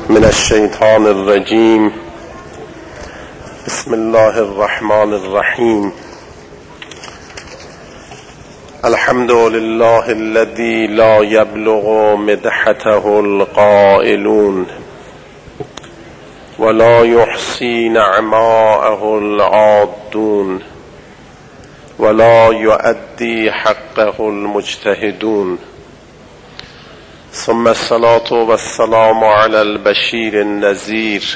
من الشیطان الرجیم. بسم الله الرحمن الرحیم. الحمد لله الذي لا يبلغ مدحته القائلون ولا يحصي نعماءه العادون ولا يؤدي حقه المجتهدون. ثم الصلاة والسلام على البشير النذير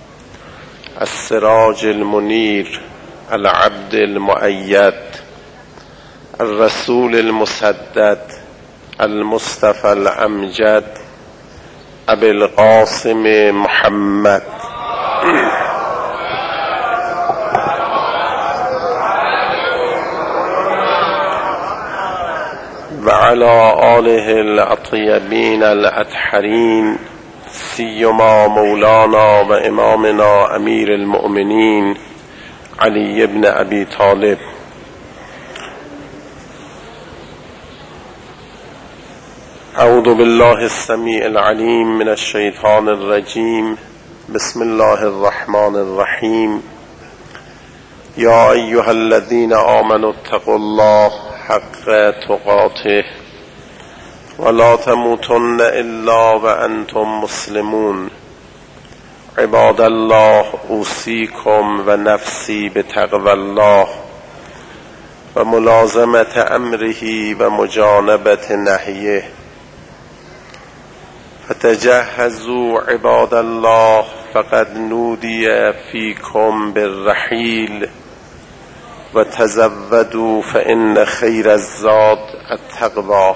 السراج المنير العبد المؤيد الرسول المسدد المصطفى الأمجد أبي القاسم محمد وعلى آله الأطيبين الأطهرين سيما مولانا وإمامنا أمير المؤمنين علي بن أبي طالب. أعوذ بالله السميع العليم من الشيطان الرجيم. بسم الله الرحمن الرحيم. يا أيها الذين آمنوا اتقوا الله حق تقاته ولا تموتن إلا وأنتم مسلمون. عباد الله أوصيكم ونفسي بتقوى الله وملازمة أمره ومجانبة نهيه. فتجهزوا عباد الله فقد نودي فيكم بالرحيل وتزودوا فإن خير الزاد التقوى.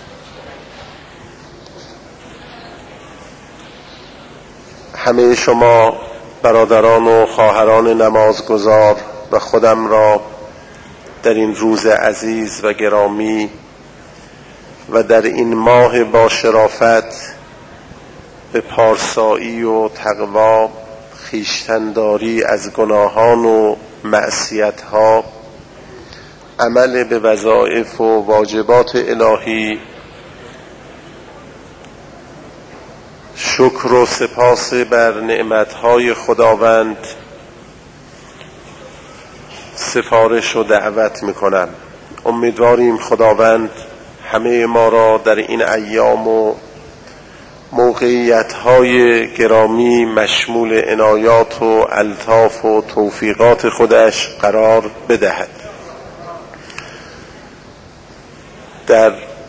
همه شما برادران و خواهران نمازگزار و خودم را در این روز عزیز و گرامی و در این ماه با شرافت به پارسایی و تقوا، خویشتن‌داری از گناهان و معصیت‌ها، عمل به وظایف و واجبات الهی، شکر و سپاس بر نعمت‌های خداوند سفارش و دعوت می‌کنم. امیدواریم خداوند همه ما را در این ایام و موقعیت‌های گرامی مشمول عنایات و الطاف و توفیقات خودش قرار بدهد. در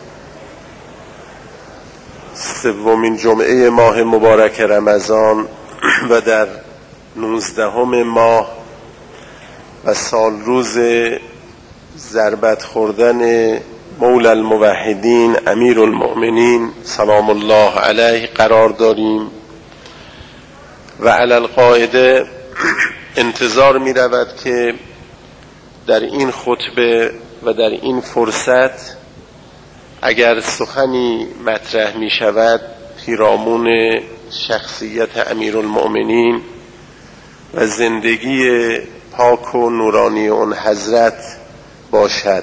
سومین جمعه ماه مبارک رمضان و در 19 ماه و سال روز ضربت خوردن مولا الموحدین امیر المؤمنین سلام الله علیه قرار داریم و علی القاعده انتظار می رود که در این خطبه و در این فرصت اگر سخنی مطرح می شود پیرامون شخصیت امیر المؤمنین و زندگی پاک و نورانی اون حضرت باشد.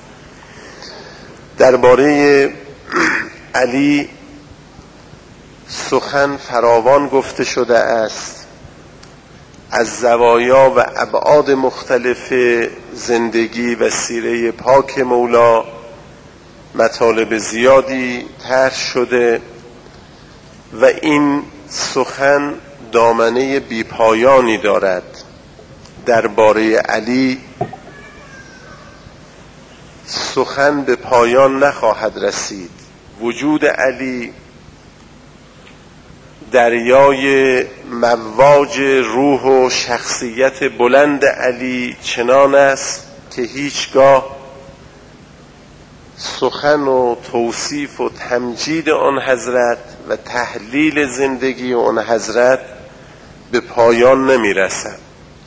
درباره علی سخن فراوان گفته شده است. از زوایا و ابعاد مختلف زندگی و سیره پاک مولا مطالب زیادی طرح شده و این سخن دامنه بیپایانی دارد. درباره علی سخن به پایان نخواهد رسید. وجود علی دریای مواج روح و شخصیت بلند علی چنان است که هیچگاه سخن و توصیف و تمجید آن حضرت و تحلیل زندگی آن حضرت به پایان نمی رسد.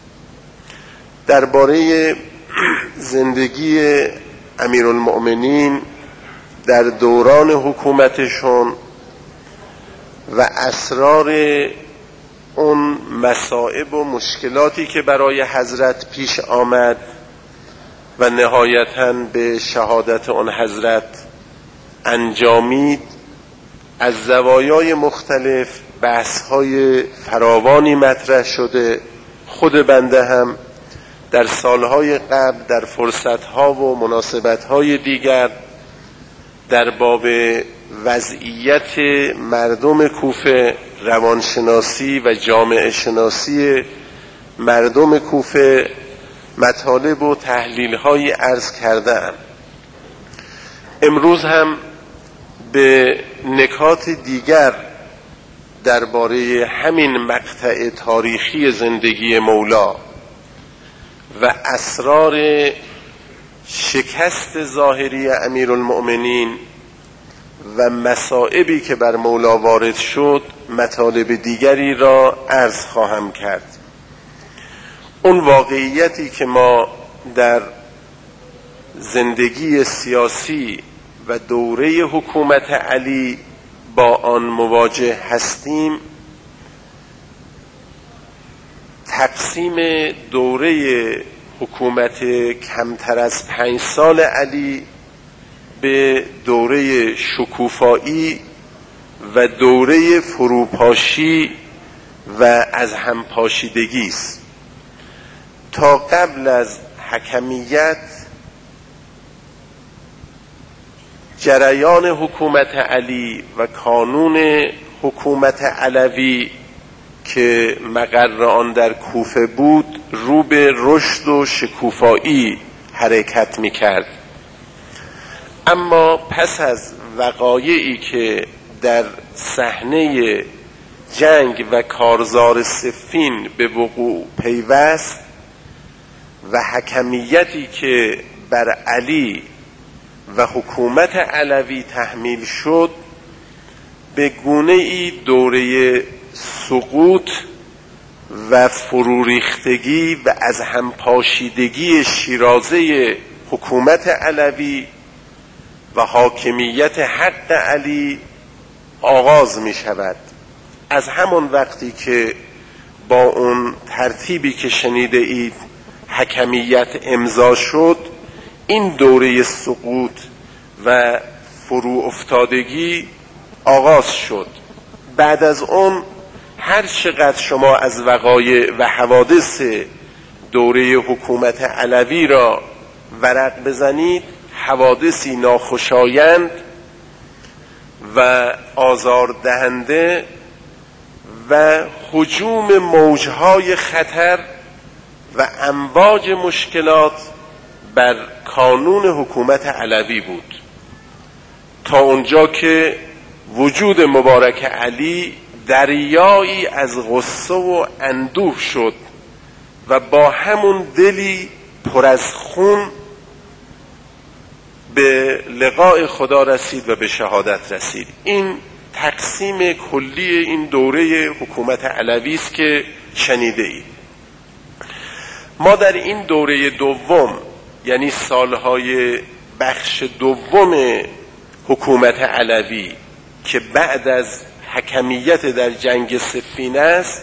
درباره زندگی امیرالمؤمنین در دوران حکومتشون و اسرار اون مصائب و مشکلاتی که برای حضرت پیش آمد و نهایتاً به شهادت اون حضرت انجامید از زوایای مختلف بحث‌های فراوانی مطرح شده. خود بنده هم در سالهای قبل در فرصت‌ها و مناسبت‌های دیگر در باب وضعیت مردم کوفه، روانشناسی و جامعه شناسی مردم کوفه مطالب و تحلیل‌های عرض کرده‌ام. امروز هم به نکات دیگر درباره همین مقطع تاریخی زندگی مولا و اسرار شکست ظاهری امیرالمؤمنین و مصائبی که بر مولا وارد شد مطالب دیگری را عرض خواهم کرد. اون واقعیتی که ما در زندگی سیاسی و دوره حکومت علی با آن مواجه هستیم، تقسیم دوره حکومت کمتر از 5 سال علی به دوره شکوفایی و دوره فروپاشی و از هم پاشیدگی است. تا قبل از حکمیت جریان حکومت علی و کانون حکومت علوی که مقر آن در کوفه بود رو به رشد و شکوفایی حرکت می‌کرد. اما پس از وقایعی که در صحنه جنگ و کارزار صفین به وقوع پیوست و حکمیتی که بر علی و حکومت علوی تحمیل شد، به گونه‌ای دوره سقوط و فروریختگی و از هم پاشیدگی شیرازه حکومت علوی و حاکمیت حق علی آغاز می شود. از همان وقتی که با اون ترتیبی که شنیده اید حکمیت امضا شد، این دوره سقوط و فرو افتادگی آغاز شد. بعد از اون هر چقدر شما از وقایع و حوادث دوره حکومت علوی را ورق بزنید، حوادثی ناخوشایند و آزاردهنده و هجوم موجهای خطر و امواج مشکلات بر کانون حکومت علوی بود، تا اونجا که وجود مبارک علی دریایی از غصه و اندوه شد و با همون دلی پر از خون به لقاء خدا رسید و به شهادت رسید. این تقسیم کلی این دوره حکومت علوی است که شنیده اید. ما در این دوره دوم، یعنی سالهای بخش دوم حکومت علوی که بعد از حکمیت در جنگ صفین است،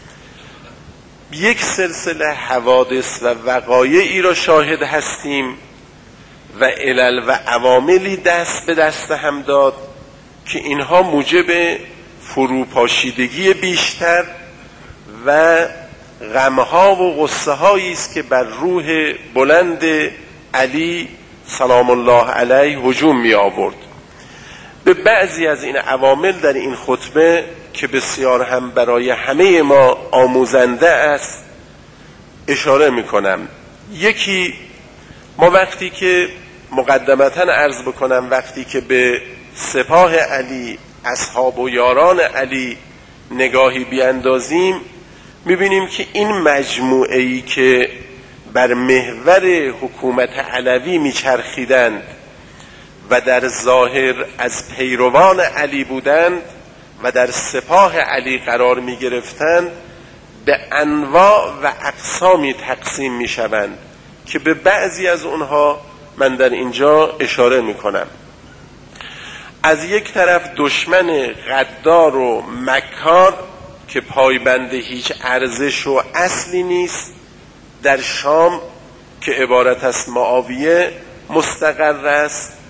یک سلسله حوادث و وقایعی را شاهد هستیم و علل و عواملی دست به دست هم داد که اینها موجب فروپاشیدگی بیشتر و غمها و غصه هایی است که بر روح بلند علی سلام الله علیه هجوم می آورد. به بعضی از این عوامل در این خطبه که بسیار هم برای همه ما آموزنده است اشاره می کنم. یکی، ما وقتی که مقدمتاً عرض بکنم، وقتی که به سپاه علی، اصحاب و یاران علی نگاهی بیاندازیم، میبینیم که این مجموعه‌ای که بر محور حکومت علوی میچرخیدند و در ظاهر از پیروان علی بودند و در سپاه علی قرار میگرفتند، به انواع و اقسامی تقسیم میشوند که به بعضی از اونها من در اینجا اشاره میکنم. از یک طرف دشمن غدار و مکار که پایبند هیچ ارزش و اصلی نیست، در شام که عبارت از معاویه مستقر است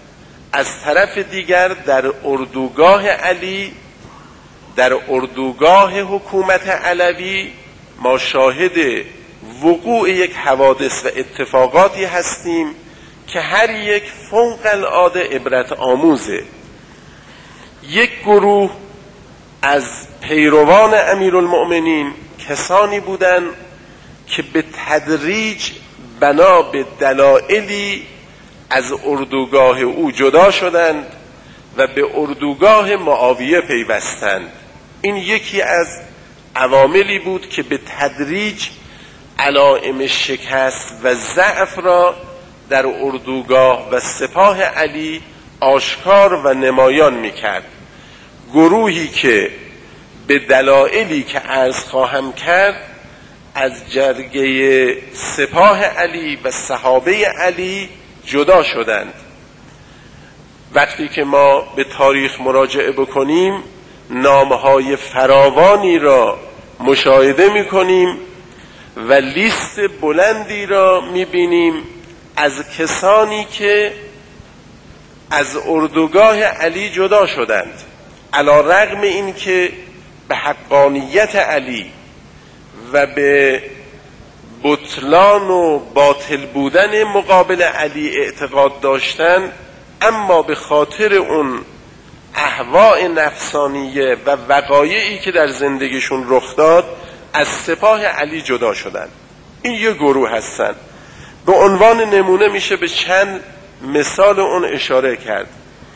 از طرف دیگر در اردوگاه علی، در اردوگاه حکومت علوی ما شاهد وقوع یک حوادث و اتفاقاتی هستیم که هر یک فوق العاده عبرت آموزه. یک گروه از پیروان امیرالمؤمنین کسانی بودند که به تدریج بنا به دلایلی از اردوگاه او جدا شدند و به اردوگاه معاویه پیوستند. این یکی از عواملی بود که به تدریج علائم شکست و ضعف را در اردوگاه و سپاه علی آشکار و نمایان میکرد. گروهی که به دلایلی که عرض خواهم کرد از جرگه سپاه علی و صحابه علی جدا شدند. وقتی که ما به تاریخ مراجعه بکنیم نامهای فراوانی را مشاهده میکنیم و لیست بلندی را میبینیم از کسانی که از اردوگاه علی جدا شدند، علی رغم این که به حقانیت علی و به بطلان و باطل بودن مقابل علی اعتقاد داشتند، اما به خاطر اون اهواء نفسانیه و وقایعی که در زندگیشون رخ داد از سپاه علی جدا شدند. این یه گروه هستن. به عنوان نمونه میشه به چند مثال اون اشاره کرد.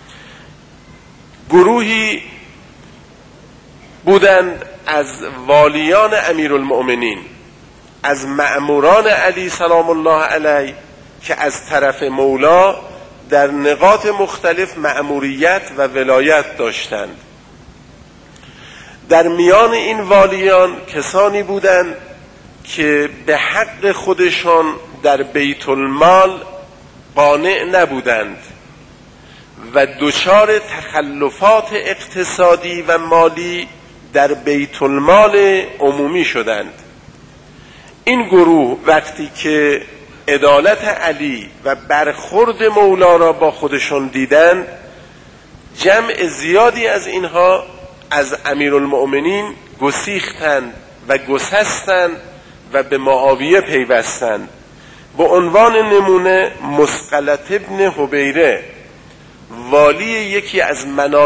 گروهی بودند از والیان امیرالمؤمنین، از مأموران علی سلام الله علیه که از طرف مولا در نقاط مختلف مأموریت و ولایت داشتند. در میان این والیان کسانی بودند که به حق خودشان در بیت المال قانع نبودند و دچار تخلفات اقتصادی و مالی در بیت المال عمومی شدند. این گروه وقتی که عدالت علی و برخورد مولا را با خودشون دیدند، جمع زیادی از اینها از امیرالمؤمنین گسیختند و گسستند و به معاویه پیوستند. به عنوان نمونه مسقلة ابن حبیره والی یکی از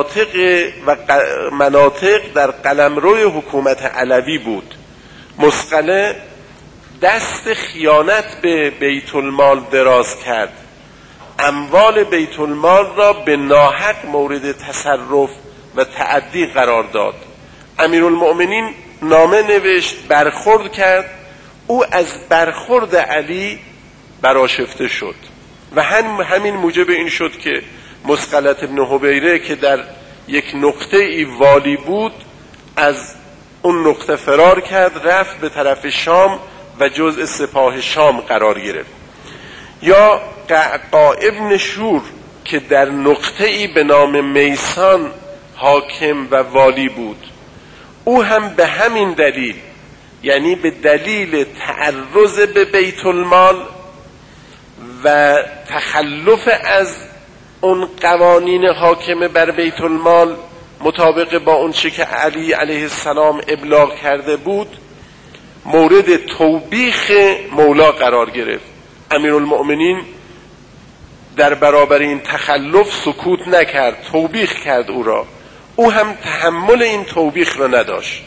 مناطق در قلمرو حکومت علوی بود. مسقلة دست خیانت به بیت المال دراز کرد، اموال بیت المال را به ناحق مورد تصرف و تعدی قرار داد. امیرالمؤمنین نامه نوشت، برخورد کرد، او از برخورد علی برآشفته شد و همین موجب این شد که مسقلة ابن حبیره که در یک نقطه ای والی بود از اون نقطه فرار کرد، رفت به طرف شام و جزء سپاه شام قرار گرفت. یا قعقاع ابن شور که در نقطه ای به نام میسان حاکم و والی بود، او هم به همین دلیل، یعنی به دلیل تعرض به بیت المال و تخلف از اون قوانین حاکم بر بیت المال مطابق با اون چه که علی علیه السلام ابلاغ کرده بود، مورد توبیخ مولا قرار گرفت. امیرالمؤمنین در برابر این تخلف سکوت نکرد، توبیخ کرد او را. او هم تحمل این توبیخ را نداشت،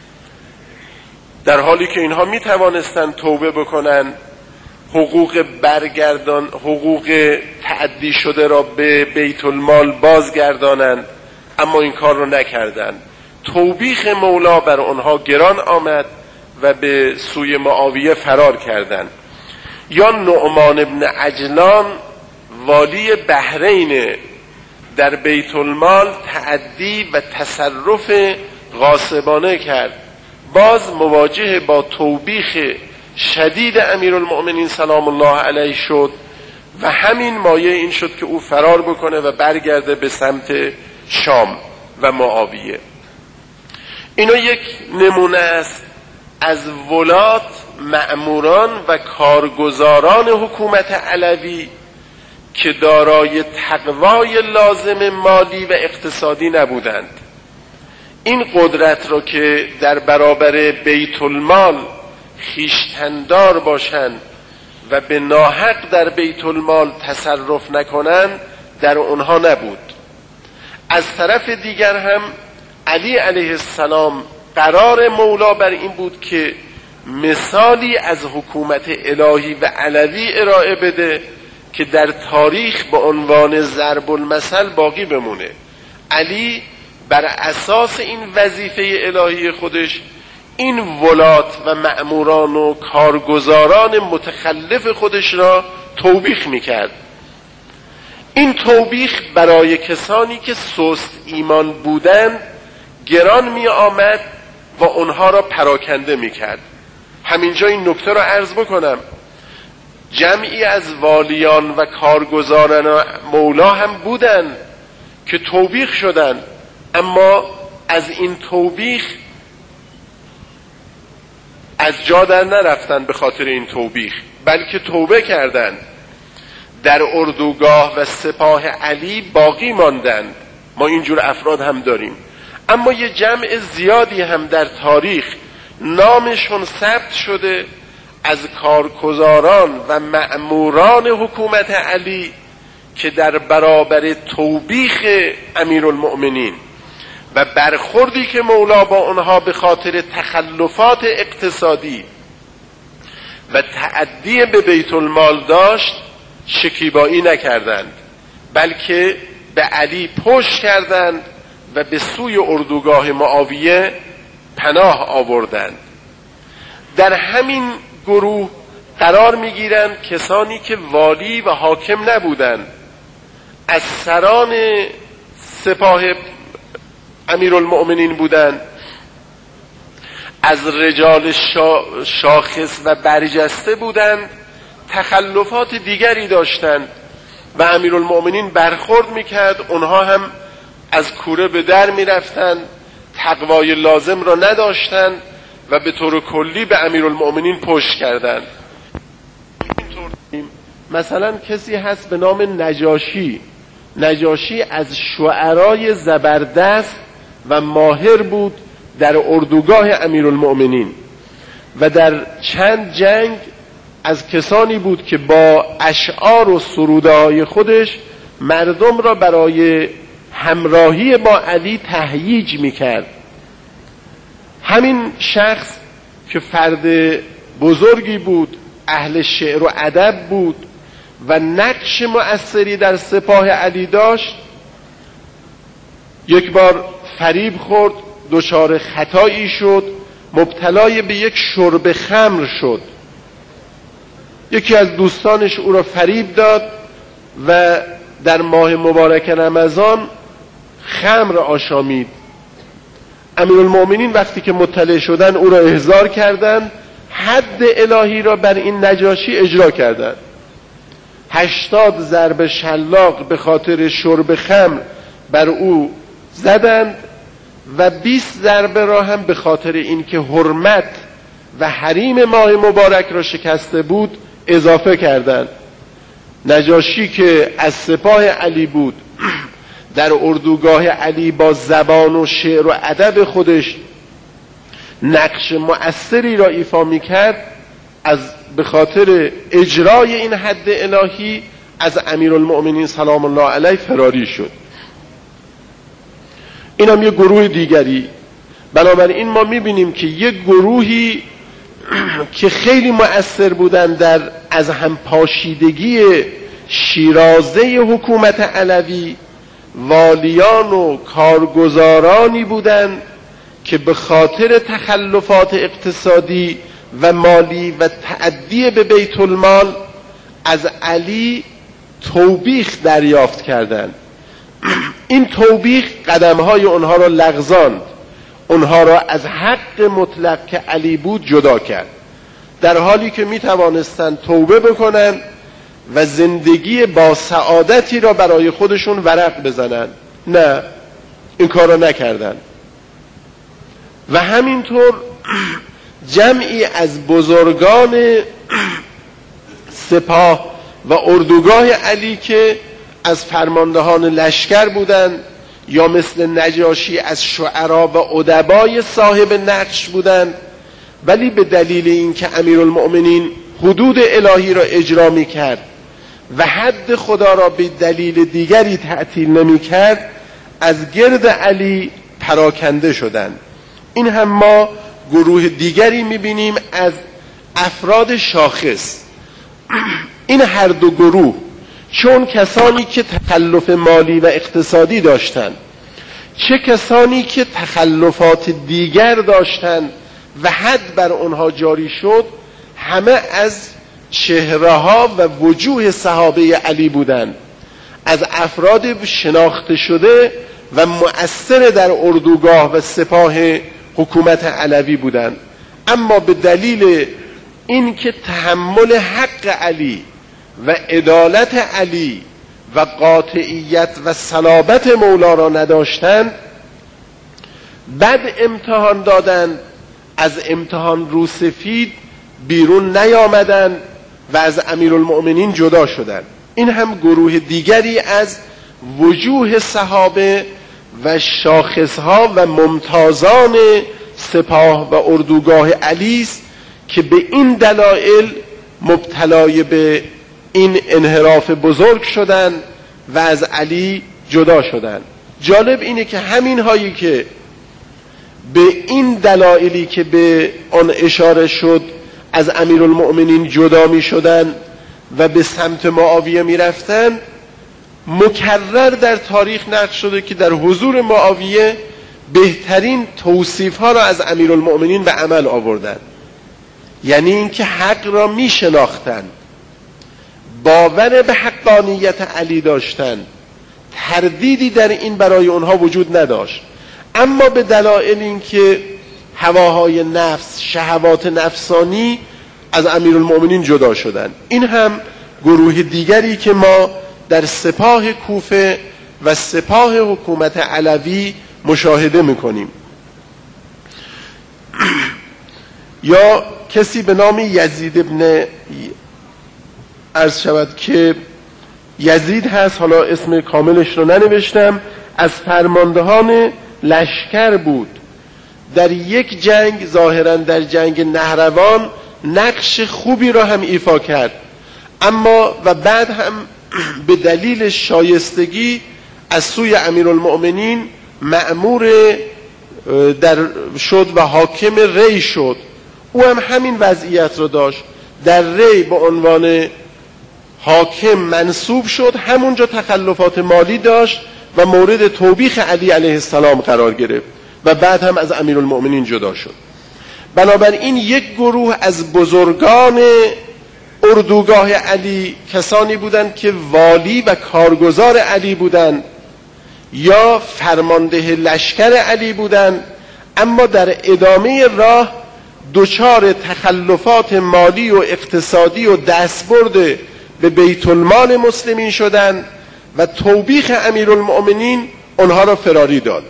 در حالی که اینها می توانستند توبه بکنند، حقوق تعدی شده را به بیت المال بازگردانند، اما این کار را نکردند. توبیخ مولا بر آنها گران آمد و به سوی معاویه فرار کردند. یا نعمان ابن عجلان والی بحرین در بیت المال تعدی و تصرف غاصبانه کرد، باز مواجه با توبیخ شدید امیرالمؤمنین سلام الله علیه شد و همین مایه این شد که او فرار بکنه و برگرده به سمت شام و معاویه. اینا یک نمونه است از ولات، مأموران و کارگزاران حکومت علوی که دارای تقوای لازم مالی و اقتصادی نبودند. این قدرت را که در برابر بیت المال خویشتندار باشند و به ناحق در بیت المال تصرف نکنند در اونها نبود. از طرف دیگر هم علی علیه السلام قرار مولا بر این بود که مثالی از حکومت الهی و علوی ارائه بده که در تاریخ به عنوان ضرب المثل باقی بمونه. علی بر اساس این وظیفه الهی خودش این ولات و مأموران و کارگزاران متخلف خودش را توبیخ میکرد. این توبیخ برای کسانی که سست ایمان بودند گران می آمد و اونها را پراکنده میکرد. همینجا این نکته را عرض بکنم، جمعی از والیان و کارگزاران مولا هم بودند که توبیخ شدند، اما از این توبیخ از جا در نرفتند به خاطر این توبیخ، بلکه توبه کردند، در اردوگاه و سپاه علی باقی ماندند. ما اینجور افراد هم داریم، اما یه جمع زیادی هم در تاریخ نامشون ثبت شده از کارگزاران و مأموران حکومت علی که در برابر توبیخ امیرالمؤمنین و برخوردی که مولا با اونها به خاطر تخلفات اقتصادی و تعدی به بیت المال داشت شکیبایی نکردند، بلکه به علی پشت کردند و به سوی اردوگاه معاویه پناه آوردند. در همین گروه قرار میگیرند کسانی که والی و حاکم نبودند، از سران سپاه امیرالمؤمنین بودند، از رجال شاخص و برجسته بودند، تخلفات دیگری داشتند و امیرالمؤمنین برخورد میکرد، اونها هم از کوره به در میرفتند، تقوای لازم را نداشتند و به طور کلی به امیرالمؤمنین پشت کردند. مثلا کسی هست به نام نجاشی. نجاشی از شعرای زبردست و ماهر بود در اردوگاه امیرالمؤمنین و در چند جنگ از کسانی بود که با اشعار و سروده‌های خودش مردم را برای همراهی با علی تهییج میکرد. همین شخص که فرد بزرگی بود، اهل شعر و ادب بود و نقش مؤثری در سپاه علی داشت، یک بار فریب خورد، دچار خطایی شد، مبتلای به یک شرب خمر شد. یکی از دوستانش او را فریب داد و در ماه مبارک رمضان خمر آشامید. امیرالمؤمنین وقتی که مطلع شدن او را احضار کردند، حد الهی را بر این نجاشی اجرا کردند. 80 ضرب شلاق به خاطر شرب خمر بر او زدند و 20 ضربه را هم به خاطر اینکه حرمت و حریم ماه مبارک را شکسته بود اضافه کردند. نجاشی که از سپاه علی بود، در اردوگاه علی با زبان و شعر و ادب خودش نقش مؤثری را ایفا می‌کرد، از به خاطر اجرای این حد الهی از امیرالمؤمنین سلام الله علیه فراری شد. این هم یک گروه دیگری. بنابراین ما می‌بینیم که یک گروهی که خیلی مؤثر بودند در از هم پاشیدگی شیرازه حکومت علوی، والیان و کارگزارانی بودند که به خاطر تخلفات اقتصادی و مالی و تعدی به بیت المال از علی توبیخ دریافت کردند. این توبیخ قدمهای اونها را لغزاند، اونها را از حق مطلق که علی بود جدا کرد، در حالی که می توانستند توبه بکنند و زندگی با سعادتی را برای خودشون ورق بزنند. نه، این کار را نکردند. و همینطور جمعی از بزرگان سپاه و اردوگاه علی که از فرماندهان لشکر بودند یا مثل نجاشی از شعرا و ادبای صاحب نقش بودند، ولی به دلیل اینکه امیرالمؤمنین حدود الهی را اجرا می‌کرد و حد خدا را به دلیل دیگری تعطیل نمی‌کرد، از گرد علی پراکنده شدند. این هم ما گروه دیگری می‌بینیم از افراد شاخص. این هر دو گروه چون کسانی که تخلف مالی و اقتصادی داشتند، چه کسانی که تخلفات دیگر داشتند و حد بر آنها جاری شد، همه از چهره‌ها و وجوه صحابه علی بودند، از افراد شناخته شده و مؤثر در اردوگاه و سپاه حکومت علوی بودند. اما به دلیل اینکه تحمل حق علی و عدالت علی و قاطعیت و صلابت مولا را نداشتند، بد امتحان دادند، از امتحان روسفید بیرون نیامدند و از امیرالمؤمنین جدا شدند. این هم گروه دیگری از وجوه صحابه و شاخصها و ممتازان سپاه و اردوگاه علی است که به این دلایل مبتلای به این انحراف بزرگ شدند و از علی جدا شدند. جالب اینه که همین هایی که به این دلایلی که به آن اشاره شد از امیرالمؤمنین جدا می شدند و به سمت معاویه می رفتند، مکرر در تاریخ نقل شده که در حضور معاویه بهترین توصیف ها را از امیرالمؤمنین به عمل آوردند. یعنی اینکه حق را می شناختند، باور به حقانیت علی داشتند، تردیدی در این برای اونها وجود نداشت، اما به دلایل اینکه هواهای نفس، شهوات نفسانی، از امیرالمؤمنین جدا شدند. این هم گروه دیگری که ما در سپاه کوفه و سپاه حکومت علوی مشاهده میکنیم. یا کسی به نام یزید ابن عرض شود که یزید هست، حالا اسم کاملش رو ننوشتم، از فرماندهان لشکر بود. در یک جنگ، ظاهرا در جنگ نهروان، نقش خوبی را هم ایفا کرد، اما و بعد هم به دلیل شایستگی از سوی امیرالمؤمنین مأمور شد و حاکم ری شد. او هم همین وضعیت را داشت، در ری به عنوان حاکم منصوب شد، همونجا تخلفات مالی داشت و مورد توبیخ علی علیه السلام قرار گرفت و بعد هم از امیرالمؤمنین جدا شد. بنابراین یک گروه از بزرگان اردوگاه علی کسانی بودند که والی و کارگزار علی بودند یا فرمانده لشکر علی بودند، اما در ادامه راه دچار تخلفات مالی و اقتصادی و دستبرد به بیت المال مسلمین شدند و توبیخ امیرالمؤمنین آنها را فراری داد.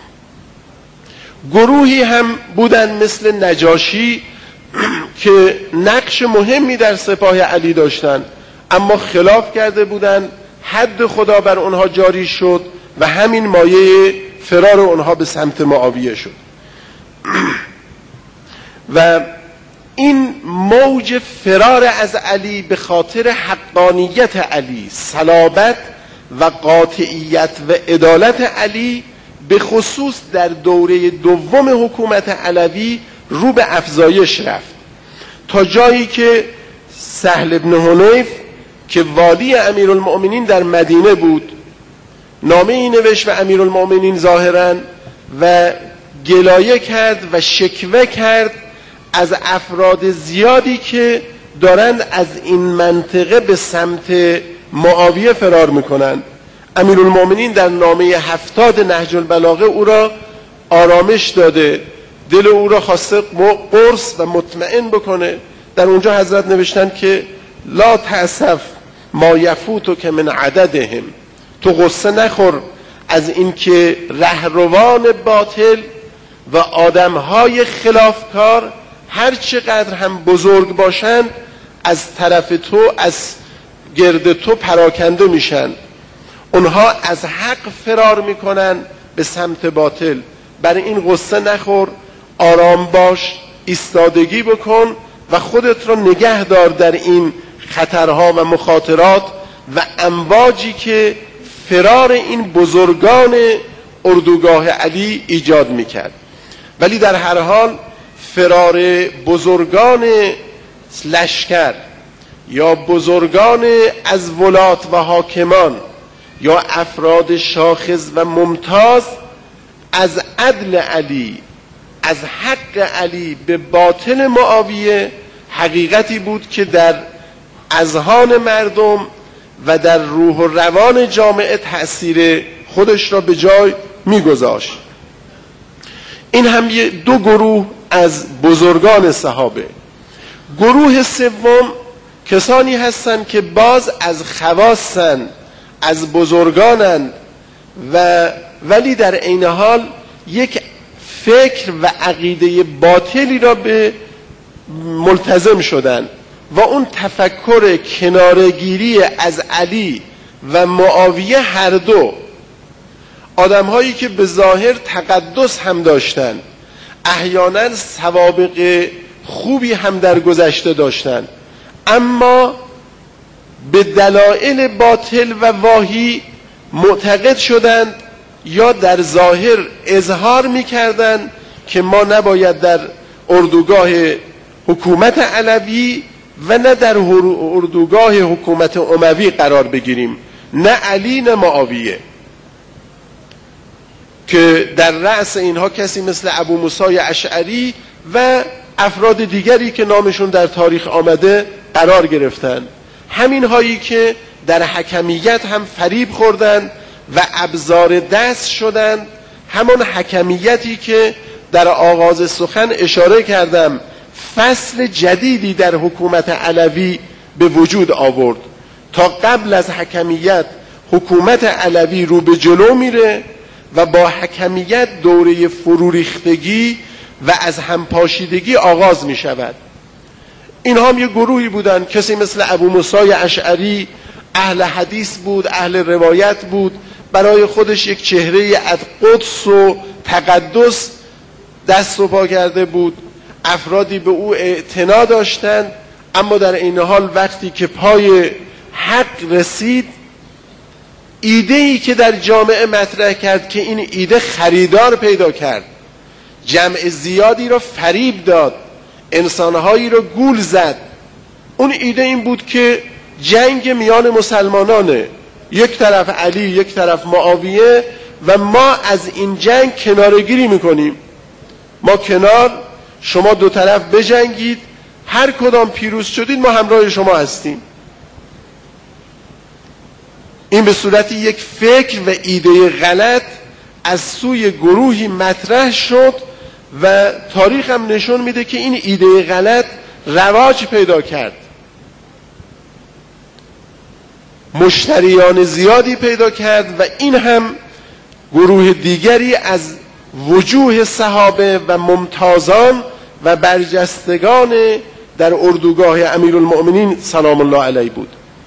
گروهی هم بودند مثل نجاشی که نقش مهمی در سپاه علی داشتند، اما خلاف کرده بودند، حد خدا بر آنها جاری شد و همین مایه فرار آنها به سمت معاویه شد. و این موج فرار از علی به خاطر حقانیت علی، صلابت و قاطعیت و عدالت علی، به خصوص در دوره دوم حکومت علوی رو به افزایش رفت، تا جایی که سهل بن حنیف که والی امیرالمؤمنین در مدینه بود، نامه ای نوشت و امیرالمؤمنین ظاهرا و گلایه کرد و شکوه کرد از افراد زیادی که دارند از این منطقه به سمت معاویه فرار میکنند. امیرالمؤمنین در نامه 70 نهج البلاغه او را آرامش داده، دل او را خواسته قرص و مطمئن بکنه. در اونجا حضرت نوشتن که لا تأسف ما یفوتو که من عددهم، تو غصه نخور از اینکه رهروان باطل و آدمهای خلافکار هر چقدر هم بزرگ باشند از طرف تو، از گرد تو پراکنده میشن. اونها از حق فرار میکنن به سمت باطل. برای این غصه نخور، آرام باش، ایستادگی بکن و خودت رو نگه دار در این خطرها و مخاطرات و امواجی که فرار این بزرگان اردوگاه علی ایجاد میکرد. ولی در هر حال فرار بزرگان لشکر یا بزرگان از ولات و حاکمان یا افراد شاخص و ممتاز از عدل علی، از حق علی به باطل معاویه حقیقتی بود که در اذهان مردم و در روح و روان جامعه تأثیر خودش را به جای میگذاشت. این هم دو گروه از بزرگان صحابه. گروه سوم کسانی هستند که باز از خواصن، از بزرگانند ولی در عین حال یک فکر و عقیده باطلی را به ملتزم شدند و اون تفکر کنارگیری از علی و معاویه، هر دو آدم هایی که به ظاهر تقدس هم داشتند، احیانا سوابق خوبی هم در گذشته داشتند، اما به دلایل باطل و واهی معتقد شدند یا در ظاهر اظهار میکردند که ما نباید در اردوگاه حکومت علوی و نه در اردوگاه حکومت اموی قرار بگیریم، نه علی نه معاویه، که در رأس اینها کسی مثل ابو موسی اشعری و افراد دیگری که نامشون در تاریخ آمده قرار گرفتند. همین هایی که در حکمیت هم فریب خوردند و ابزار دست شدند، همون حکمیتی که در آغاز سخن اشاره کردم فصل جدیدی در حکومت علوی به وجود آورد. تا قبل از حکمیت حکومت علوی رو به جلو میره و با حکمیت دوره فروریختگی و از همپاشیدگی آغاز می شود. اینها هم یه گروهی بودن، کسی مثل ابو موسی اشعری اهل حدیث بود، اهل روایت بود، برای خودش یک چهره از قدس و تقدس دست و پا کرده بود، افرادی به او اعتنا داشتند، اما در این حال وقتی که پای حق رسید، ایده‌ای که در جامعه مطرح کرد که این ایده خریدار پیدا کرد، جمع زیادی را فریب داد، انسانهایی را گول زد. اون ایده این بود که جنگ میان مسلمانانه، یک طرف علی یک طرف معاویه و ما از این جنگ کنارگیری میکنیم، ما کنار، شما دو طرف بجنگید، هر کدام پیروز شدید ما همراه شما هستیم. این به صورت یک فکر و ایده غلط از سوی گروهی مطرح شد و تاریخ هم نشون میده که این ایده غلط رواج پیدا کرد، مشتریان زیادی پیدا کرد و این هم گروه دیگری از وجوه صحابه و ممتازان و برجستگان در اردوگاه امیرالمؤمنین سلام الله علیه بود.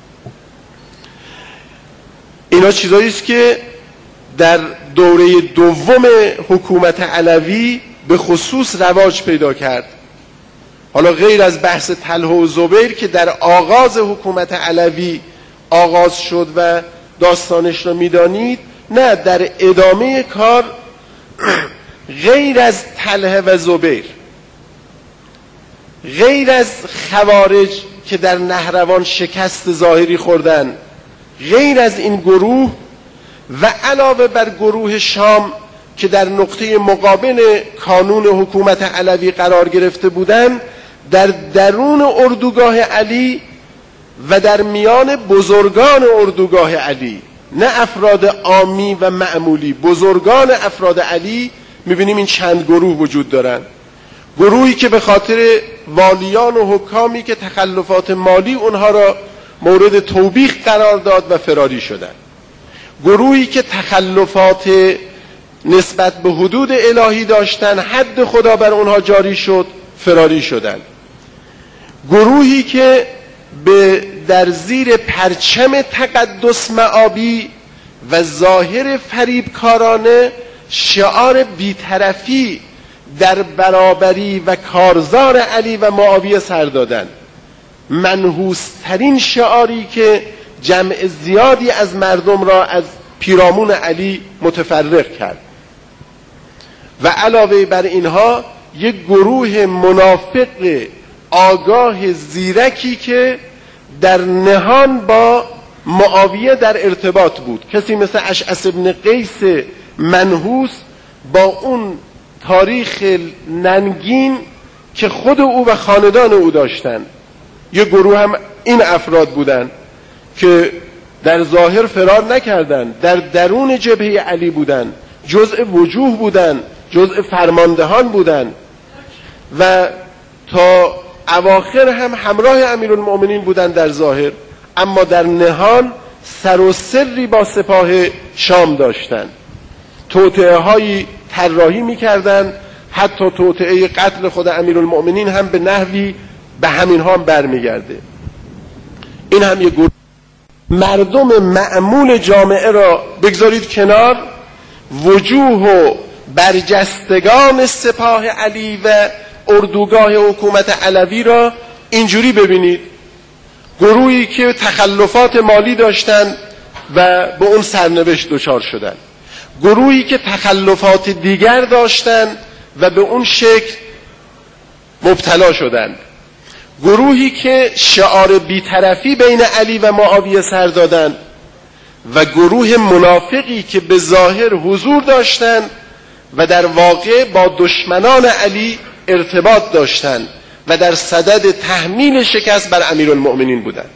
اینا چیزایی است که در دوره دوم حکومت علوی به خصوص رواج پیدا کرد. حالا غیر از بحث طلحه و زبیر که در آغاز حکومت علوی آغاز شد و داستانش رو میدانید، نه، در ادامه کار غیر از طلحه و زبیر، غیر از خوارج که در نهروان شکست ظاهری خوردن، غیر از این گروه و علاوه بر گروه شام که در نقطه مقابل کانون حکومت علوی قرار گرفته بودند، در درون اردوگاه علی و در میان بزرگان اردوگاه علی، نه افراد عامی و معمولی، بزرگان افراد علی، میبینیم این چند گروه وجود دارن. گروهی که به خاطر والیان و حکامی که تخلفات مالی اونها را مورد توبیخ قرار داد و فراری شدن. گروهی که تخلفات نسبت به حدود الهی داشتن، حد خدا بر اونها جاری شد، فراری شدن. گروهی که به در زیر پرچم تقدس معابی و ظاهر فریبکارانه شعار بی‌طرفی در برابری و کارزار علی و معاویه سر دادن. منحوس‌ترین شعاری که جمع زیادی از مردم را از پیرامون علی متفرق کرد. و علاوه بر اینها یک گروه منافق آگاه زیرکی که در نهان با معاویه در ارتباط بود، کسی مثل اشعث بن قیس منحوس با اون تاریخ ننگین که خود او و خاندان او داشتن. یک گروه هم این افراد بودن که در ظاهر فرار نکردند، در درون جبهه علی بودند، جزء وجوه بودند، جزء فرماندهان بودند و تا اواخر هم همراه امیرالمؤمنین بودند در ظاهر، اما در نهان سر و سری با سپاه شام داشتند. توطئه هایی طراحی می‌کردند، حتی توطئه قتل خود امیرالمؤمنین هم به نحوی به همین ها برمیگرده. این هم یک گروه. مردم معمول جامعه را بگذارید کنار، وجوه و برجستگان سپاه علی و اردوگاه حکومت علوی را اینجوری ببینید: گروهی که تخلفات مالی داشتند و به اون سرنوشت دچار شدند، گروهی که تخلفات دیگر داشتند و به اون شکل مبتلا شدند، گروهی که شعار بی‌طرفی بین علی و معاویه سر دادند و گروه منافقی که به ظاهر حضور داشتند و در واقع با دشمنان علی ارتباط داشتند و در صدد تحمیل شکست بر امیرالمؤمنین بودند.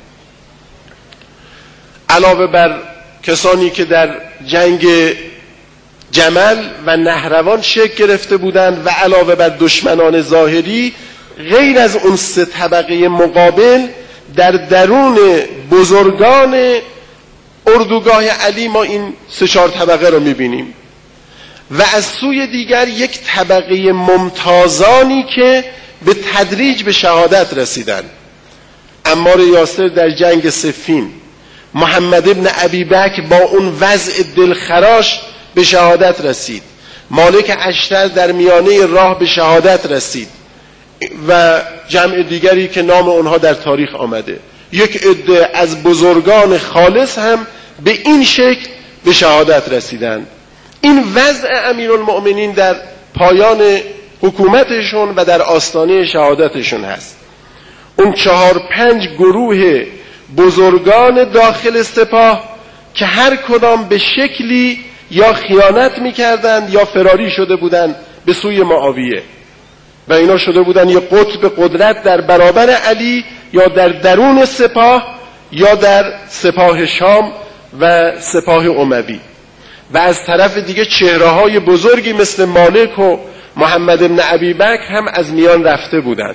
علاوه بر کسانی که در جنگ جمل و نهروان شکل گرفته بودند و علاوه بر دشمنان ظاهری، غیر از اون سه طبقه مقابل در درون بزرگان اردوگاه علی ما این سه چهار طبقه رو میبینیم و از سوی دیگر یک طبقه ممتازانی که به تدریج به شهادت رسیدن. عمار یاسر در جنگ صفین، محمد ابن ابی بکر با اون وضع دلخراش به شهادت رسید، مالک اشتر در میانه راه به شهادت رسید و جمع دیگری که نام اونها در تاریخ آمده. یک عده از بزرگان خالص هم به این شکل به شهادت رسیدند. این وضع امیرالمؤمنین در پایان حکومتشون و در آستانه شهادتشون هست. اون 4-5 گروه بزرگان داخل سپاه که هر کدام به شکلی یا خیانت میکردند یا فراری شده بودند به سوی معاویه و اینا شده بودند یک قطب قدرت در برابر علی، یا در درون سپاه یا در سپاه شام و سپاه اموی. و از طرف دیگه چهره‌های بزرگی مثل مالک و محمد ابن ابی بکر هم از میان رفته بودند.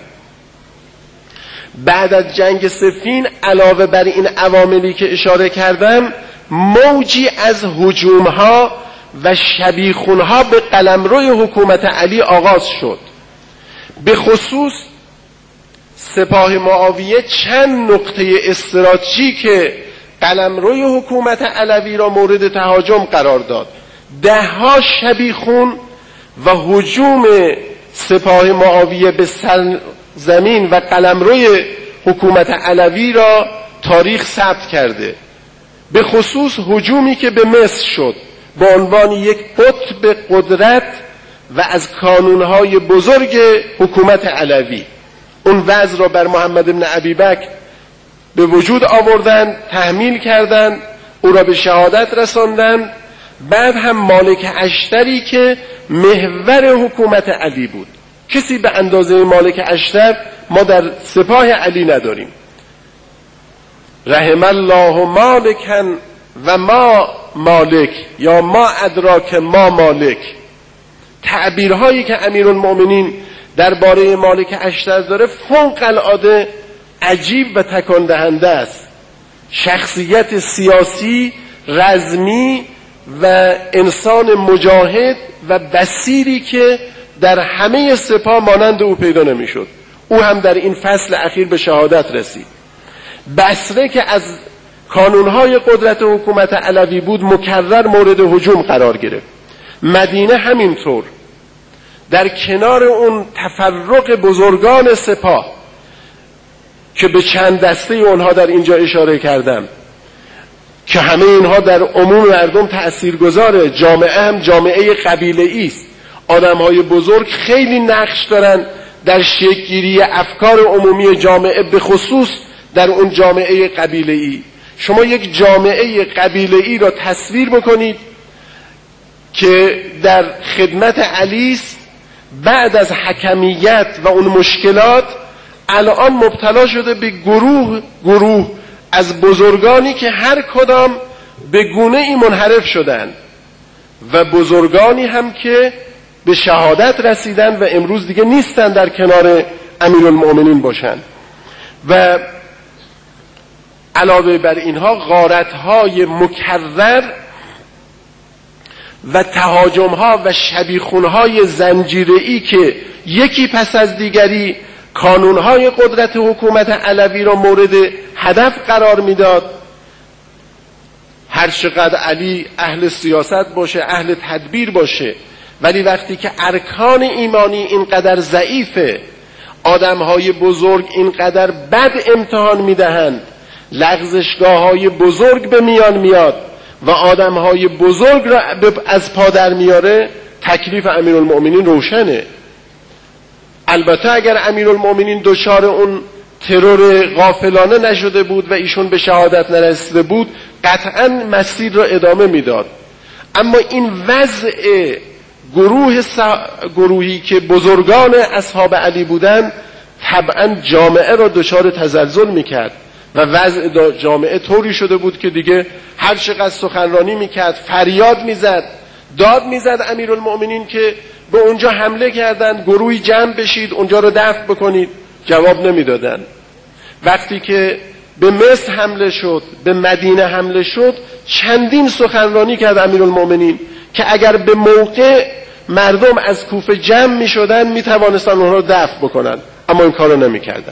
بعد از جنگ صفین علاوه بر این عواملی که اشاره کردم، موجی از هجوم‌ها و شبیخون‌ها به قلمرو حکومت علی آغاز شد. به خصوص سپاه معاویه چند نقطه استراتژیک قلمروی حکومت علوی را مورد تهاجم قرار داد. 10 شبیخون و هجوم سپاه معاویه به سرزمین و قلمروی حکومت علوی را تاریخ ثبت کرده. به خصوص هجومی که به مصر شد به عنوان یک قطب قدرت و از کانونهای بزرگ حکومت علوی. اون وضع را بر محمد ابن ابی بکر به وجود آوردند، تحمیل کردند، او را به شهادت رساندند. بعد هم مالک اشتری که محور حکومت علی بود. کسی به اندازه مالک اشتر ما در سپاه علی نداریم. رحم الله مالکن و ما مالک، یا ما ادراک ما مالک. تعبیرهایی که امیرالمؤمنین درباره مالک اشتر داره فوق العاده عجیب و تکان دهنده است. شخصیت سیاسی، رزمی و انسان مجاهد و بصیری که در همه سپاه مانند او پیدا نمیشد. او هم در این فصل اخیر به شهادت رسید. بصره که از کانونهای قدرت حکومت علوی بود مکرر مورد هجوم قرار گرفت. مدینه همینطور. در کنار اون تفرق بزرگان سپاه که به چند دسته اونها در اینجا اشاره کردم که همه اینها در عموم مردم تأثیرگذاره، جامعه هم جامعه قبیله‌ای است. آدم‌های بزرگ خیلی نقش دارن در شکل‌گیری افکار عمومی جامعه، به خصوص در اون جامعه قبیله‌ای. شما یک جامعه قبیله‌ای را تصویر بکنید که در خدمت علی است، بعد از حکمیت و اون مشکلات الان مبتلا شده به گروه از بزرگانی که هر کدام به گونه ای منحرف شدن و بزرگانی هم که به شهادت رسیدن و امروز دیگه نیستن در کنار امیرالمؤمنین باشن. و علاوه بر اینها غارت‌های مکرر و تهاجم‌ها و شبیخون‌های زنجیره‌ای که یکی پس از دیگری کانون‌های قدرت حکومت علوی را مورد هدف قرار میداد. هر چقدر علی اهل سیاست باشه، اهل تدبیر باشه، ولی وقتی که ارکان ایمانی اینقدر ضعیفه، آدم‌های بزرگ اینقدر بد امتحان میدهند، لغزشگاه‌های بزرگ به میان میاد و آدم‌های بزرگ را از پا در میاره، تکلیف امیرالمؤمنین روشنه. البته اگر امیرالمؤمنین دچار اون ترور غافلانه نشده بود و ایشون به شهادت نرسیده بود، قطعاً مسیر را ادامه میداد. اما این وضع گروهی که بزرگان اصحاب علی بودند طبعاً جامعه را دچار تزلزل میکرد و وضع جامعه طوری شده بود که دیگه هر چقدر سخنرانی میکرد، فریاد میزد، داد میزد امیرالمؤمنین که به اونجا حمله کردند، گروهی جمع بشید اونجا رو دفع بکنید، جواب نمیدادن. وقتی که به مصر حمله شد، به مدینه حمله شد، چندین سخنرانی کرد امیرالمؤمنین که اگر به موقع مردم از کوفه جمع میشدن میتوانستن اونها رو دفع بکنن، اما این کارو نمیکردن.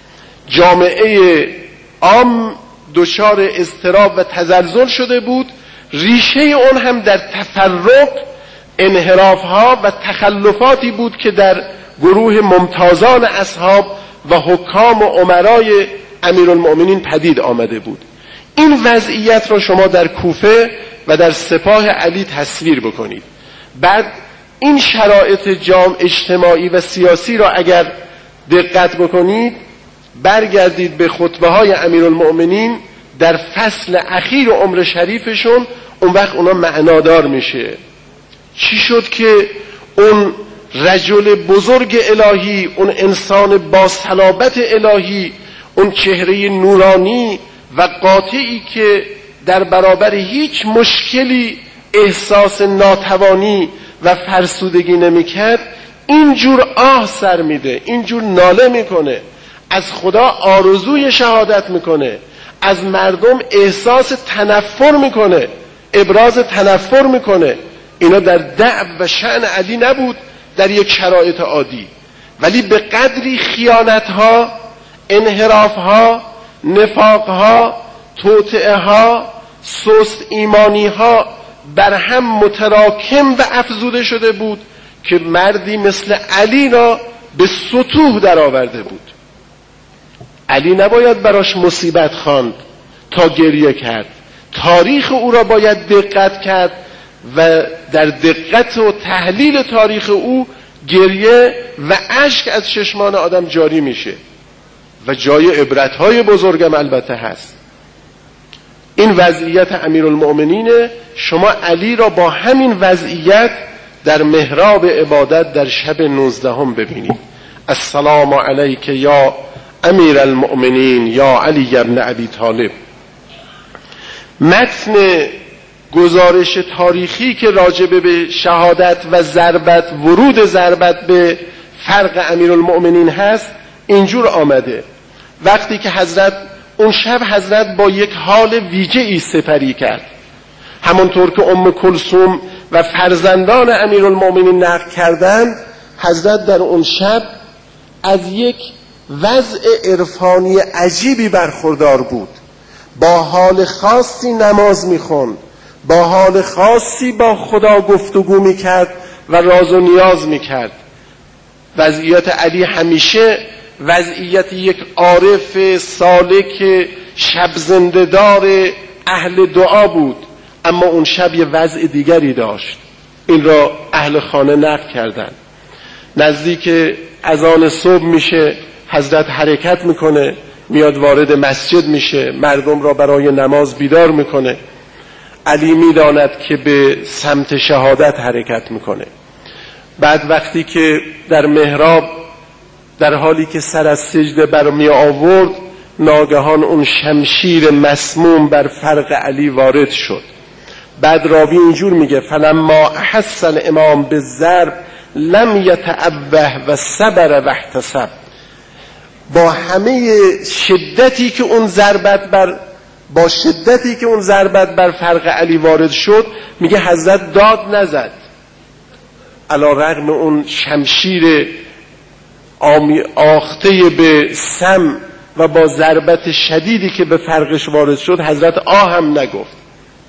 جامعه عام دچار اضطراب و تزلزل شده بود. ریشه اون هم در تفرق، انحراف‌ها و تخلفاتی بود که در گروه ممتازان اصحاب و حکام و امرای امیرالمؤمنین پدید آمده بود. این وضعیت را شما در کوفه و در سپاه علی تصویر بکنید. بعد این شرایط اجتماعی و سیاسی را اگر دقت بکنید، برگردید به خطبه های امیرالمؤمنین در فصل اخیر عمر شریفشون، اون وقت اونا معنادار میشه. چی شد که اون رجل بزرگ الهی، اون انسان با صلابت الهی، اون چهره نورانی و قاطعی که در برابر هیچ مشکلی احساس ناتوانی و فرسودگی نمیکرد، اینجور آه سر میده، اینجور ناله میکنه، از خدا آرزوی شهادت میکنه، از مردم احساس تنفر میکنه، ابراز تنفر میکنه. اینا در دعو و شأن علی نبود در یک شرایط عادی، ولی به قدری خیانتها، انحرافها، نفاقها، توطئه‌ها، سست ایمانیها بر هم متراکم و افزوده شده بود که مردی مثل علی را به سطوح در آورده بود. علی نباید براش مصیبت خواند تا گریه کرد، تاریخ او را باید دقت کرد و در دقت و تحلیل تاریخ او گریه و اشک از چشمان آدم جاری میشه و جای عبرت‌های بزرگم البته هست. این وضعیت امیرالمؤمنین. شما علی را با همین وضعیت در محراب عبادت در شب 19 ببینید. السلام علیک یا امیر المؤمنین یا علی ابن ابی طالب. متن گزارش تاریخی که راجب به شهادت و ورود ضربت به فرق امیرالمؤمنین هست اینجور آمده. وقتی که اون شب حضرت با یک حال ویژه‌ای سپری کرد، همونطور که ام کلثوم و فرزندان امیرالمؤمنین نقل کردند، حضرت در اون شب از یک وضع عرفانی عجیبی برخوردار بود. با حال خاصی نماز میخوند، با حال خاصی با خدا گفتگو میکرد و راز و نیاز میکرد. وضعیت علی همیشه وضعیت یک عارف سالک شب زنده‌دار اهل دعا بود، اما اون شب یه وضع دیگری داشت. این را اهل خانه نقل کردن. نزدیک اذان صبح میشه، حضرت حرکت میکنه، میاد وارد مسجد میشه، مردم را برای نماز بیدار میکنه. علی میداند که به سمت شهادت حرکت میکنه. بعد وقتی که در محراب در حالی که سر از سجده برمی آورد، ناگهان اون شمشیر مسموم بر فرق علی وارد شد. بعد راوی اینجور میگه فلما احس الامام بالضرب لم یتعوه و صبر و احتسب. با همه شدتی که اون ضربت بر فرق علی وارد شد، میگه حضرت داد نزد، علی رغم اون شمشیر آخته به سم و با ضربت شدیدی که به فرقش وارد شد، حضرت هم نگفت.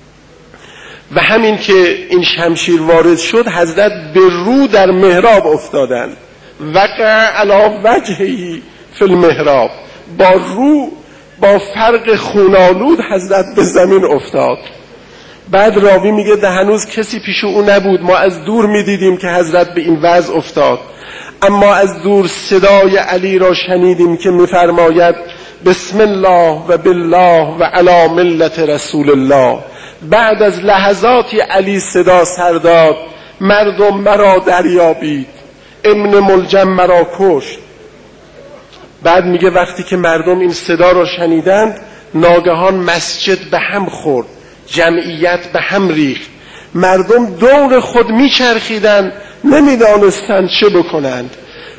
و همین که این شمشیر وارد شد، حضرت به رو در محراب افتادند. وقع علی وجهی فی المحراب، با رو با فرق خونالود حضرت به زمین افتاد. بعد راوی میگه ده هنوز کسی پیش او نبود، ما از دور میدیدیم که حضرت به این وضع افتاد، اما از دور صدای علی را شنیدیم که میفرماید بسم الله و بالله و علی ملت رسول الله. بعد از لحظاتی علی صدا سر داد مردم مرا دریابید، ابن ملجم مرا کشت. بعد میگه وقتی که مردم این صدا را شنیدند، ناگهان مسجد به هم خورد، جمعیت به هم ریخت، مردم دور خود میچرخیدند، نمیدانستند چه بکنند.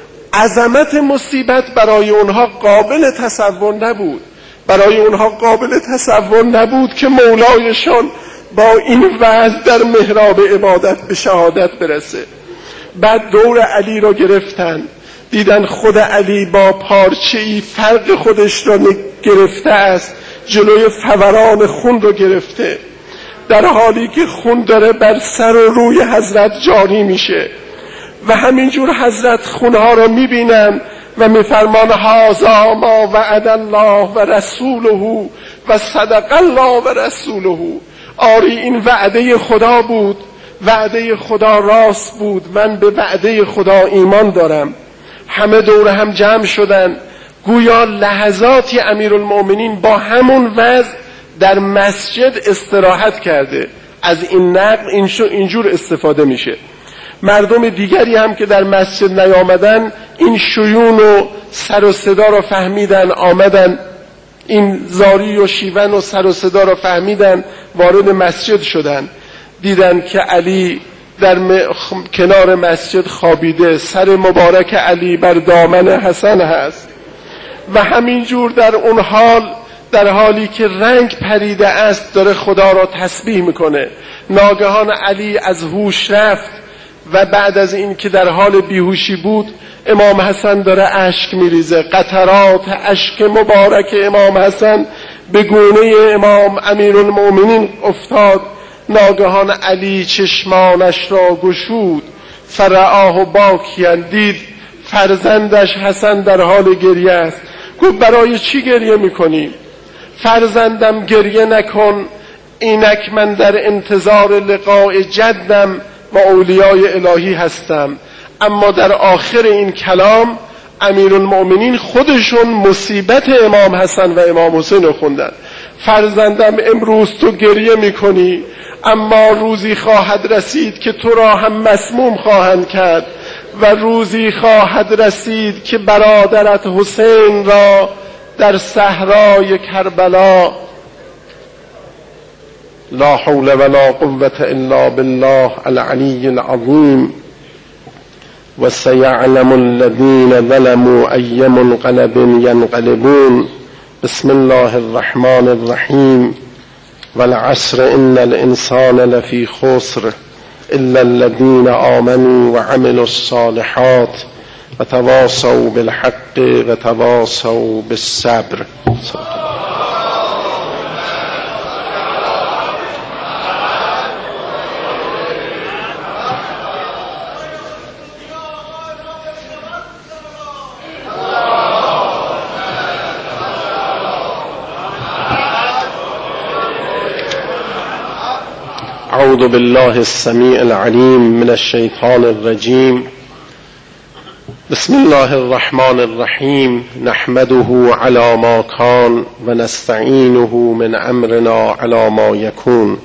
عظمت مصیبت برای اونها قابل تصور نبود. برای اونها قابل تصور نبود که مولایشان با این وضع در محراب عبادت به شهادت برسه. بعد دور علی را گرفتن، دیدن خود علی با پارچه‌ای فرق خودش را گرفته است، جلوی فوران خون را گرفته، در حالی که خون داره بر سر و روی حضرت جاری میشه و همینجور حضرت خونها را میبینن و میفرمان هذا ما وعد الله و رسوله و صدق الله و رسوله. آری این وعده خدا بود، وعده خدا راست بود، من به وعده خدا ایمان دارم. همه دور هم جمع شدن، گویا لحظاتی امیرالمؤمنین با همون وضع در مسجد استراحت کرده. از این نقل اینجور استفاده میشه. مردم دیگری هم که در مسجد نیامدن این شیون و سر و صدا را فهمیدن، آمدن، این زاری و شیون و سر و صدا را فهمیدن، وارد مسجد شدن، دیدن که علی در کنار مسجد خوابیده، سر مبارک علی بر دامن حسن هست و همینجور در اون حال، در حالی که رنگ پریده است، داره خدا را تسبیح میکنه. ناگهان علی از هوش رفت و بعد از این که در حال بیهوشی بود، امام حسن داره اشک میریزه، قطرات اشک مبارک امام حسن به گونه امام امیرالمؤمنین افتاد. ناگهان علی چشمانش را گشود، فرآه باکیا، دید فرزندش حسن در حال گریه است. گفت برای چی گریه میکنی؟ فرزندم گریه نکن، اینک من در انتظار لقاء جدم و اولیای الهی هستم. اما در آخر این کلام امیرالمؤمنین خودشون مصیبت امام حسن و امام حسین رو خوندن. فرزندم امروز تو گریه میکنی، اما روزی خواهد رسید که تو را هم مسموم خواهند کرد و روزی خواهد رسید که برادرت حسین را در صحرای کربلا، لا حول ولا قوة الا بالله العلی العظیم، و سیعلم الذین ظلموا ای منقلب ینقلبون. بسم الله الرحمن الرحیم. والعصر ان الانسان لفی خسر الا الذین آمنوا وعملوا الصالحات و تواصوا بالحق و تواصوا بالصبر. أعوذ بالله السميع العليم من الشيطان الرجيم. بسم الله الرحمن الرحيم. نحمده على ما كان ونستعينه من أمرنا على ما يكون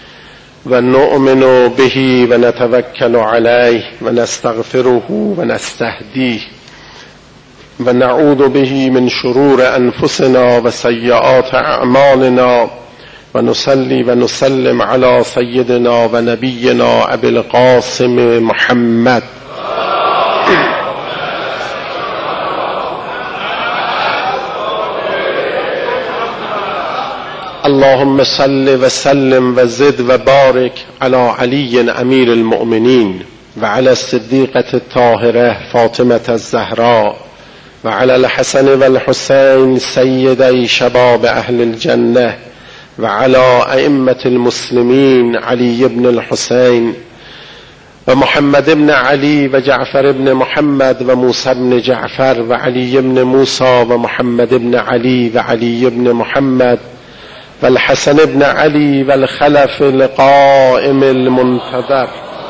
ونؤمن به ونتوكل عليه ونستغفره ونستهديه ونعوذ به من شرور أنفسنا وسيئات أعمالنا ونصلي ونسلم على سيدنا ونبينا أبي القاسم محمد اللهم صل وسلم وزد وبارك على علي أمير المؤمنين وعلى الصديقة الطاهرة فاطمة الزهراء وعلى الحسن والحسين سيدي شباب أهل الجنة وعلى أئمة المسلمين علي بن الحسين ومحمد بن علي وجعفر بن محمد وموسى بن جعفر وعلي بن موسى ومحمد بن علي وعلي بن محمد والحسن بن علي والخلف القائم المنتظر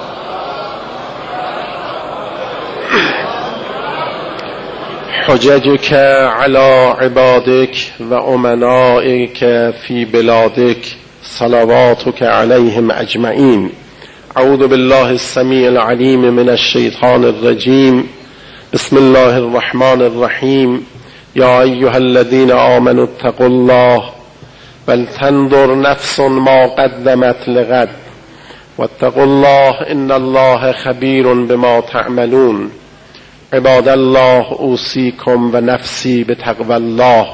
حججك على عبادك وأمنائك في بلادك صلواتك عليهم أجمعين. أعوذ بالله السميع العليم من الشيطان الرجيم. بسم الله الرحمن الرحيم. يا أيها الذين آمنوا اتقوا الله ولتنظر نفس ما قدمت لغد واتقوا الله إن الله خبير بما تعملون. عباد الله اوصیکم و نفسی به تقوی الله.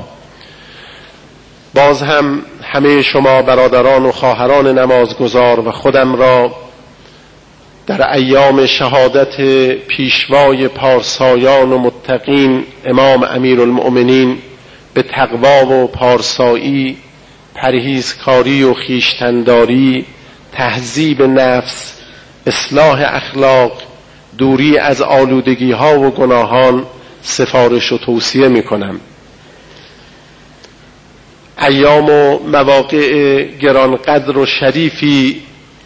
باز هم همه شما برادران و خواهران نمازگزار و خودم را در ایام شهادت پیشوای پارسایان و متقین امام امیرالمؤمنین به تقوی و پارسایی، پرهیزکاری و خویشتن‌داری، تهذیب نفس، اصلاح اخلاق، دوری از آلودگی ها و گناهان سفارش و توصیه می کنم. ایام و مواقع گرانقدر و شریفی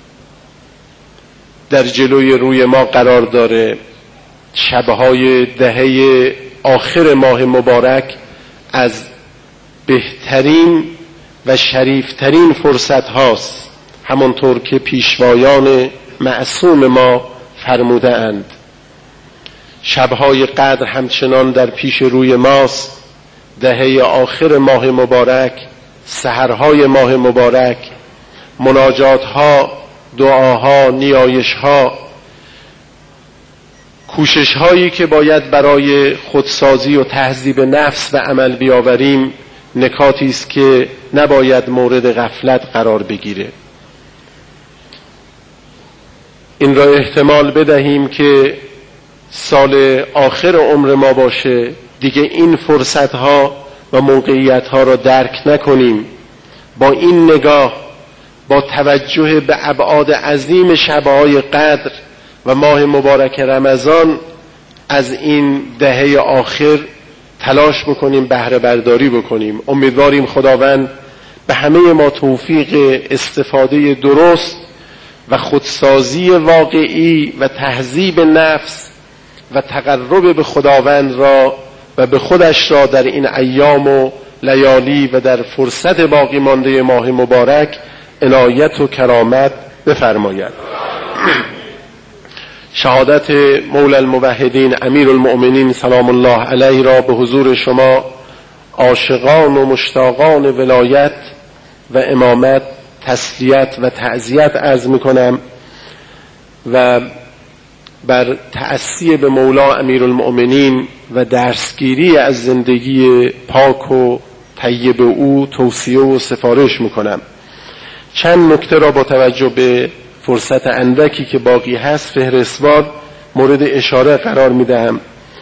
در جلوی روی ما قرار داره. شبهای دهه آخر ماه مبارک از بهترین و شریفترین فرصت هاست، همانطور که پیشوایان معصوم ما فرموده اند. شبهای قدر همچنان در پیش روی ماست. دهه آخر ماه مبارک، سحرهای ماه مبارک، مناجاتها، دعاها، نیایشها، کوششهایی که باید برای خودسازی و تهذیب نفس و عمل بیاوریم، نکاتی است که نباید مورد غفلت قرار بگیره. این را احتمال بدهیم که سال آخر عمر ما باشه، دیگه این فرصتها و موقعیتها را درک نکنیم. با این نگاه، با توجه به ابعاد عظیم شبهای قدر و ماه مبارک رمضان از این دهه آخر تلاش بکنیم، بهره برداری بکنیم. امیدواریم خداوند به همه ما توفیق استفاده درست و خودسازی واقعی و تهذیب نفس و تقرب به خداوند را و به خودش را در این ایام و لیالی و در فرصت باقی مانده ماه مبارک عنایت و کرامت بفرماید. شهادت مولا الموحدین امیر المؤمنین سلام الله علیه را به حضور شما عاشقان و مشتاقان ولایت و امامت تسلیت و تعزیت عرض میکنم و بر تأسی به مولا امیرالمؤمنین و درسگیری از زندگی پاک و طیب او توصیه و سفارش میکنم. چند نکته را با توجه به فرصت اندکی که باقی هست فهرستوار مورد اشاره قرار میدهم.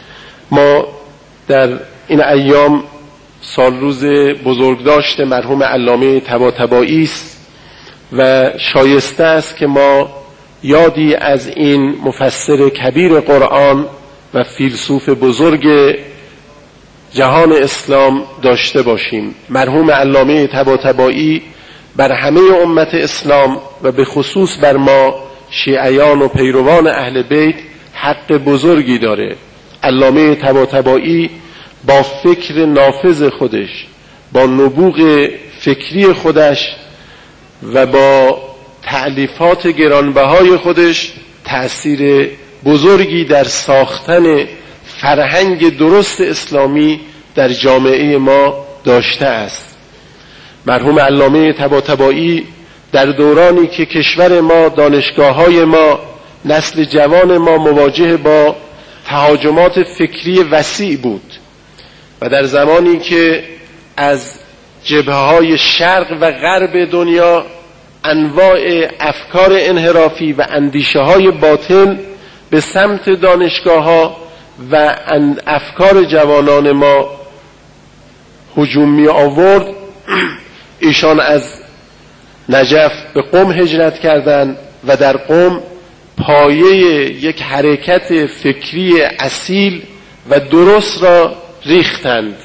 ما در این ایام سال روز بزرگداشت مرحوم علامه طباطبایی است و شایسته است که ما یادی از این مفسر کبیر قرآن و فیلسوف بزرگ جهان اسلام داشته باشیم. مرحوم علامه طباطبایی بر همه امت اسلام و به خصوص بر ما شیعیان و پیروان اهل بیت حق بزرگی داره. علامه طباطبایی با فکر نافذ خودش، با نبوغ فکری خودش و با تألیفات گرانبهای خودش تأثیر بزرگی در ساختن فرهنگ درست اسلامی در جامعه ما داشته است. مرحوم علامه طباطبایی در دورانی که کشور ما، دانشگاه‌های ما، نسل جوان ما مواجه با تهاجمات فکری وسیع بود و در زمانی که از جبهه‌های شرق و غرب دنیا انواع افکار انحرافی و اندیشه‌های باطل به سمت دانشگاه‌ها و افکار جوانان ما هجوم می آورد، ایشان از نجف به قم هجرت کردند و در قم پایه یک حرکت فکری اصیل و درست را ریختند.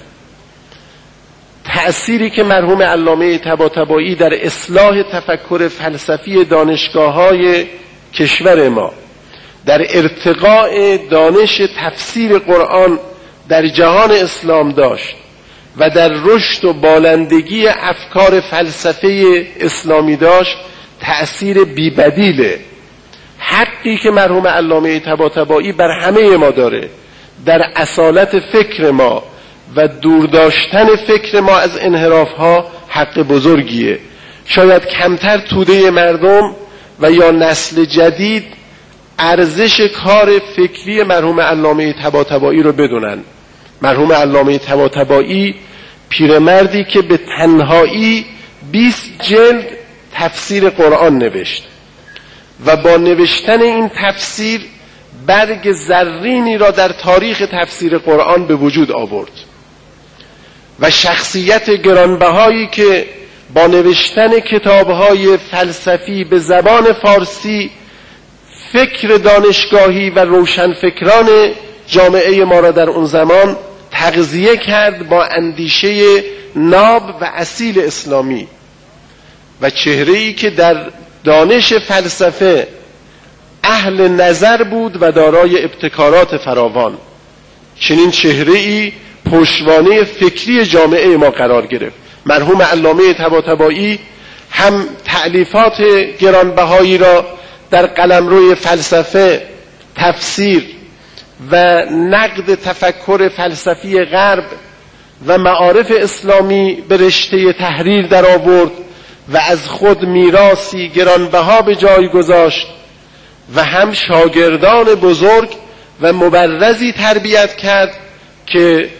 تأثیری که مرحوم علامه طباطبایی در اصلاح تفکر فلسفی دانشگاه‌های کشور ما، در ارتقاء دانش تفسیر قرآن در جهان اسلام داشت و در رشد و بالندگی افکار فلسفه اسلامی داشت، تأثیر بی‌بدیله. حقی که مرحوم علامه طباطبایی بر همه ما داره در اصالت فکر ما و دور داشتن فکر ما از انحراف‌ها حق بزرگیه. شاید کمتر توده مردم و یا نسل جدید ارزش کار فکری مرحوم علامه طباطبایی رو بدونن. مرحوم علامه طباطبایی پیرمردی که به تنهایی 20 جلد تفسیر قرآن نوشت و با نوشتن این تفسیر برگ زرینی را در تاریخ تفسیر قرآن به وجود آورد و شخصیت گرانبهایی که با نوشتن کتاب‌های فلسفی به زبان فارسی فکر دانشگاهی و روشنفکران جامعه ما را در اون زمان تغذیه کرد با اندیشه ناب و اصیل اسلامی و چهره‌ای که در دانش فلسفه اهل نظر بود و دارای ابتکارات فراوان. چنین چهره‌ای پشتوانه فکری جامعه ما قرار گرفت. مرحوم علامه طباطبایی هم تألیفات گرانبهایی را در قلمروی فلسفه، تفسیر و نقد تفکر فلسفی غرب و معارف اسلامی به رشته تحریر در آورد و از خود میراثی گرانبها به جای گذاشت و هم شاگردان بزرگ و مبرزی تربیت کرد که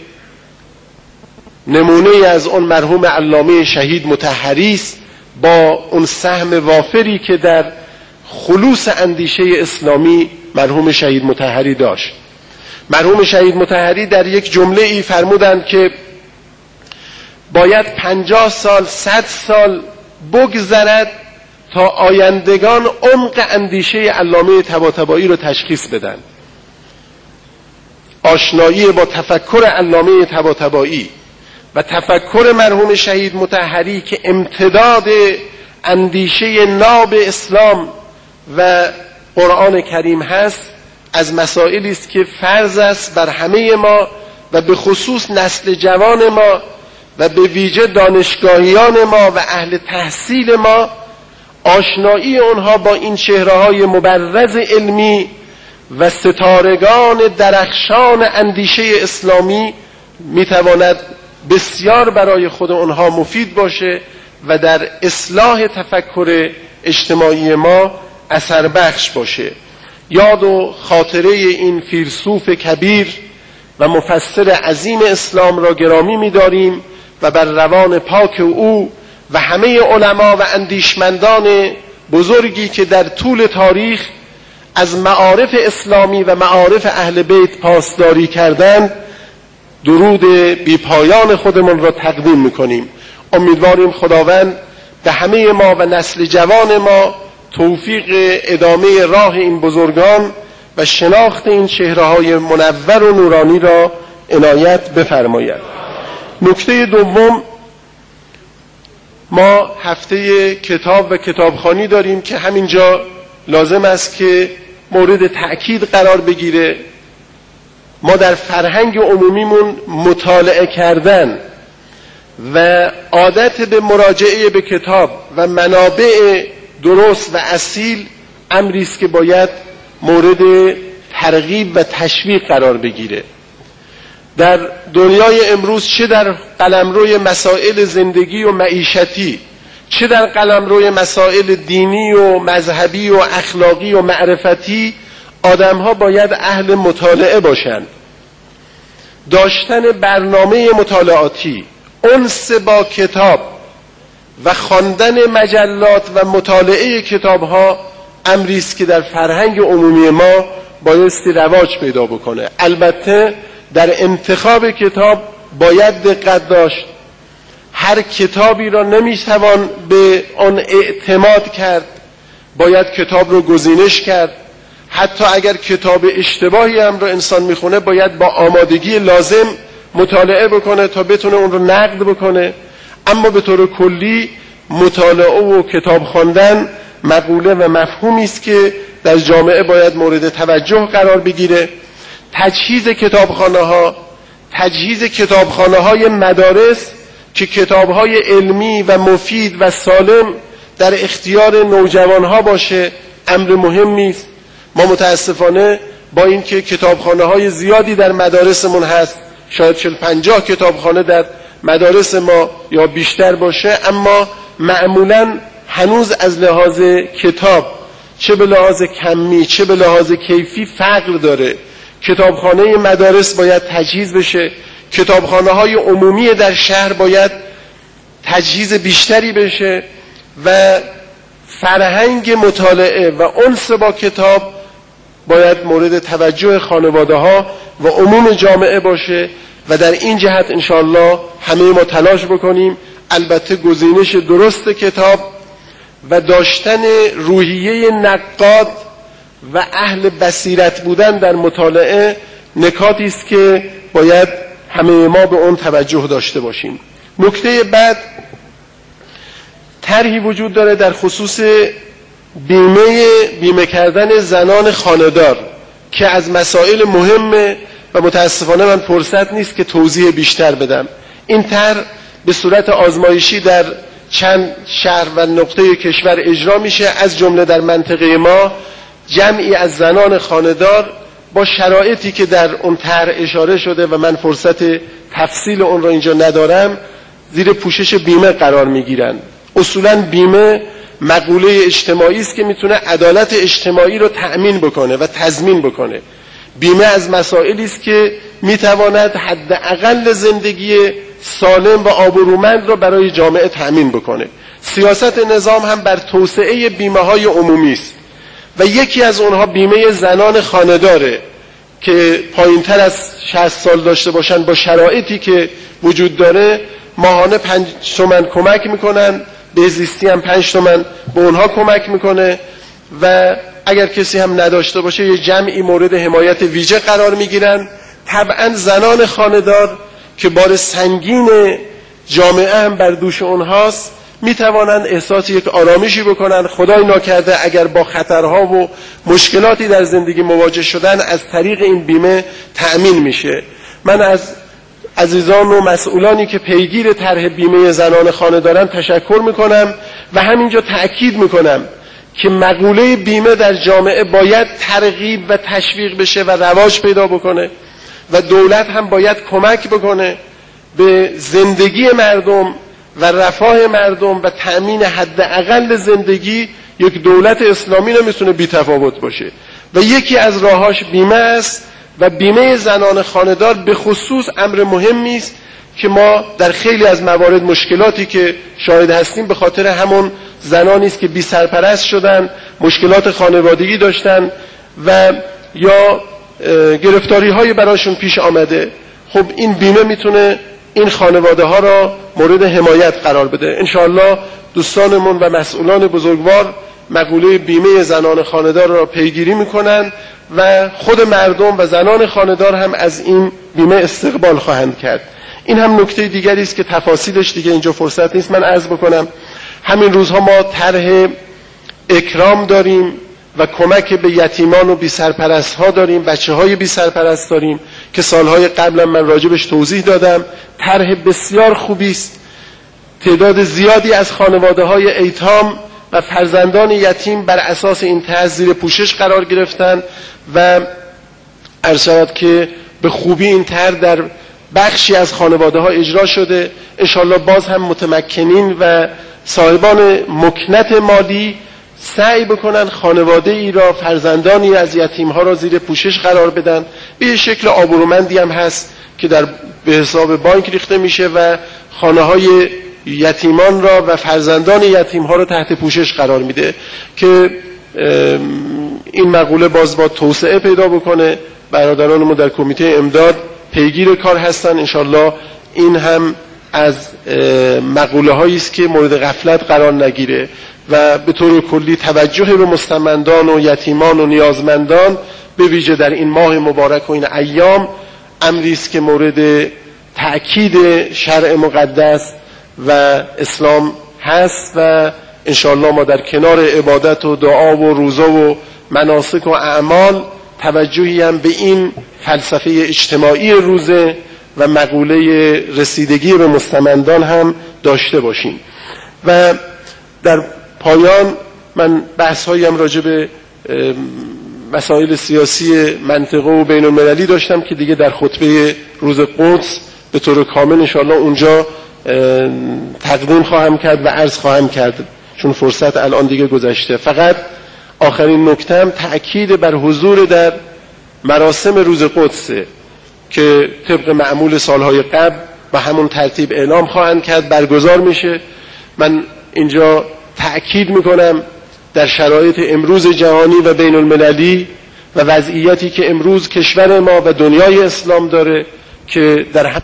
نمونه از اون مرحوم علامه شهید مطهری است، با اون سهم وافری که در خلوص اندیشه اسلامی مرحوم شهید مطهری داشت. مرحوم شهید مطهری در یک جمله ای فرمودند که باید 50 سال 100 سال بگذرد تا آیندگان عمق اندیشه علامه طباطبایی رو تشخیص بدن. آشنایی با تفکر علامه طباطبایی و تفکر مرحوم شهید مطهری که امتداد اندیشه ناب اسلام و قرآن کریم هست، از مسائلی است که فرض است بر همه ما و به خصوص نسل جوان ما و به ویژه دانشگاهیان ما و اهل تحصیل ما، آشنایی آنها با این چهره‌های مبرز علمی و ستارگان درخشان اندیشه اسلامی میتواند بسیار برای خود آنها مفید باشه و در اصلاح تفکر اجتماعی ما اثر بخش باشه. یاد و خاطره این فیلسوف کبیر و مفسر عظیم اسلام را گرامی می‌داریم و بر روان پاک او و همه علما و اندیشمندان بزرگی که در طول تاریخ از معارف اسلامی و معارف اهل بیت پاسداری کردن، درود بی پایان خودمون را تقدیم میکنیم. امیدواریم خداوند به همه ما و نسل جوان ما توفیق ادامه راه این بزرگان و شناخت این چهره‌های منور و نورانی را عنایت بفرماید. نکته دوم، ما هفته کتاب و کتابخوانی داریم که همینجا لازم است که مورد تأکید قرار بگیره. ما در فرهنگ عمومیمون مطالعه کردن و عادت به مراجعه به کتاب و منابع درست و اصیل امری است که باید مورد ترغیب و تشویق قرار بگیره. در دنیای امروز چه در قلمروی مسائل زندگی و معیشتی، چه در قلمروی مسائل دینی و مذهبی و اخلاقی و معرفتی، آدم‌ها باید اهل مطالعه باشند. داشتن برنامه مطالعاتی، انس با کتاب و خواندن مجلات و مطالعه کتاب‌ها امری است که در فرهنگ عمومی ما بایستی رواج پیدا بکنه. البته در انتخاب کتاب باید دقت داشت. هر کتابی را نمیتوان به آن اعتماد کرد، باید کتاب رو گزینش کرد. حتی اگر کتاب اشتباهی هم رو انسان میخونه باید با آمادگی لازم مطالعه بکنه تا بتونه اون رو نقد بکنه. اما به طور کلی مطالعه و کتاب خواندن مقوله و مفهومی است که در جامعه باید مورد توجه قرار بگیره. تجهیز کتابخانه های مدارس که کتاب های علمی و مفید و سالم در اختیار نوجوان ها باشه امر مهمی است. ما متاسفانه با اینکه کتابخانه های زیادی در مدارسمون هست، شاید 40-50 کتابخانه در مدارس ما یا بیشتر باشه، اما معمولا هنوز از لحاظ کتاب چه به لحاظ کمی چه به لحاظ کیفی فقر داره. کتابخانه مدارس باید تجهیز بشه. کتابخانه های عمومی در شهر باید تجهیز بیشتری بشه و فرهنگ مطالعه و انس با کتاب باید مورد توجه خانواده ها و عموم جامعه باشه و در این جهت انشاءالله همه ما تلاش بکنیم. البته گزینش درست کتاب و داشتن روحیه نقاد و اهل بصیرت بودن در مطالعه نکاتی است که باید همه ما به اون توجه داشته باشیم. نکته بعد، طرحی وجود داره در خصوص بیمه کردن زنان خانه‌دار که از مسائل مهمه و متاسفانه من فرصت نیست که توضیح بیشتر بدم. این طرح به صورت آزمایشی در چند شهر و نقطه کشور اجرا میشه، از جمله در منطقه ما جمعی از زنان خانه‌دار با شرایطی که در اون طرح اشاره شده و من فرصت تفصیل اون را اینجا ندارم زیر پوشش بیمه قرار میگیرن. اصولاً بیمه مقوله اجتماعی است که میتونه عدالت اجتماعی رو تأمین بکنه و تضمین بکنه. بیمه از مسائلی است که میتواند حداقل زندگی سالم و آبرومند رو برای جامعه تأمین بکنه. سیاست نظام هم بر توسعه بیمه های عمومی است و یکی از اونها بیمه زنان خانه‌داره که پایینتر از 60 سال داشته باشن با شرایطی که وجود داره ماهانه 5 تومن کمک میکنن، بهزیستی هم 5 تومن به اونها کمک میکنه و اگر کسی هم نداشته باشه یه جمعی مورد حمایت ویژه قرار میگیرن. طبعا زنان خانه‌دار که بار سنگین جامعه هم بر دوش اونهاست میتوانند احساس یک آرامشی بکنن. خدای ناکرده اگر با خطرها و مشکلاتی در زندگی مواجه شدن از طریق این بیمه تأمین میشه. من از عزیزان و مسئولانی که پیگیر طرح بیمه زنان خانه دارن تشکر میکنم و همینجا تأکید میکنم که مقوله بیمه در جامعه باید ترغیب و تشویق بشه و رواج پیدا بکنه و دولت هم باید کمک بکنه به زندگی مردم و رفاه مردم و تأمین حداقل زندگی. یک دولت اسلامی نمیتونه بی‌تفاوت باشه و یکی از راهاش بیمه است و بیمه زنان خانه‌دار به خصوص امر مهمی است که ما در خیلی از موارد مشکلاتی که شاهد هستیم به خاطر همون زنانی است که بی سرپرست شدن، مشکلات خانوادگی داشتن و یا گرفتاری های براشون پیش آمده، خب این بیمه میتونه این خانواده ها را مورد حمایت قرار بده. انشاءالله دوستانمون و مسئولان بزرگوار مقوله بیمه زنان خانه‌دار را پیگیری میکنن و خود مردم و زنان خانه‌دار هم از این بیمه استقبال خواهند کرد. این هم نکته دیگری است که تفاصیلش دیگه اینجا فرصت نیست من عرض بکنم. همین روزها ما طرح اکرام داریم و کمک به یتیمان و بی سرپرست ها داریم، بچه های بی سرپرست داریم که سالهای قبلا من راجبش توضیح دادم. طرح بسیار خوبی است. تعداد زیادی از خانواده های ایتام و فرزندان یتیم بر اساس این طرح زیر پوشش قرار گرفتن و عرض شود که به خوبی این طرح در بخشی از خانواده ها اجرا شده. انشالله باز هم متمکنین و صاحبان مکنت مالی سعی بکنن خانواده ای را، فرزندانی از یتیم ها را زیر پوشش قرار بدن. به شکل آبرومندی هم هست که به حساب بانک ریخته میشه و خانه های یتیمان را و فرزندان یتیم ها را تحت پوشش قرار میده که این مقوله باز با توسعه پیدا بکنه. برادرانمون در کمیته امداد پیگیر کار هستن. انشالله این هم از مقوله هایی است که مورد غفلت قرار نگیره و به طور کلی توجه به مستمندان و یتیمان و نیازمندان به ویژه در این ماه مبارک و این ایام امری است که مورد تأکید شرع مقدس و اسلام هست و انشاءالله ما در کنار عبادت و دعا و روزه و مناسک و اعمال توجهی هم به این فلسفه اجتماعی روزه و مقوله رسیدگی به مستمندان هم داشته باشیم. و در پایان من بحث هایی هم راجع به مسائل سیاسی منطقه و بین المللی داشتم که دیگه در خطبه روز قدس به طور کامل انشاءالله اونجا تقدیم خواهم کرد و عرض خواهم کرد چون فرصت الان دیگه گذشته. فقط آخرین نکتم تأکید بر حضور در مراسم روز قدسه که طبق معمول سالهای قبل و همون ترتیب اعلام خواهند کرد برگزار میشه. من اینجا تأکید میکنم در شرایط امروز جهانی و بین المللی و وضعیتی که امروز کشور ما و دنیای اسلام داره که در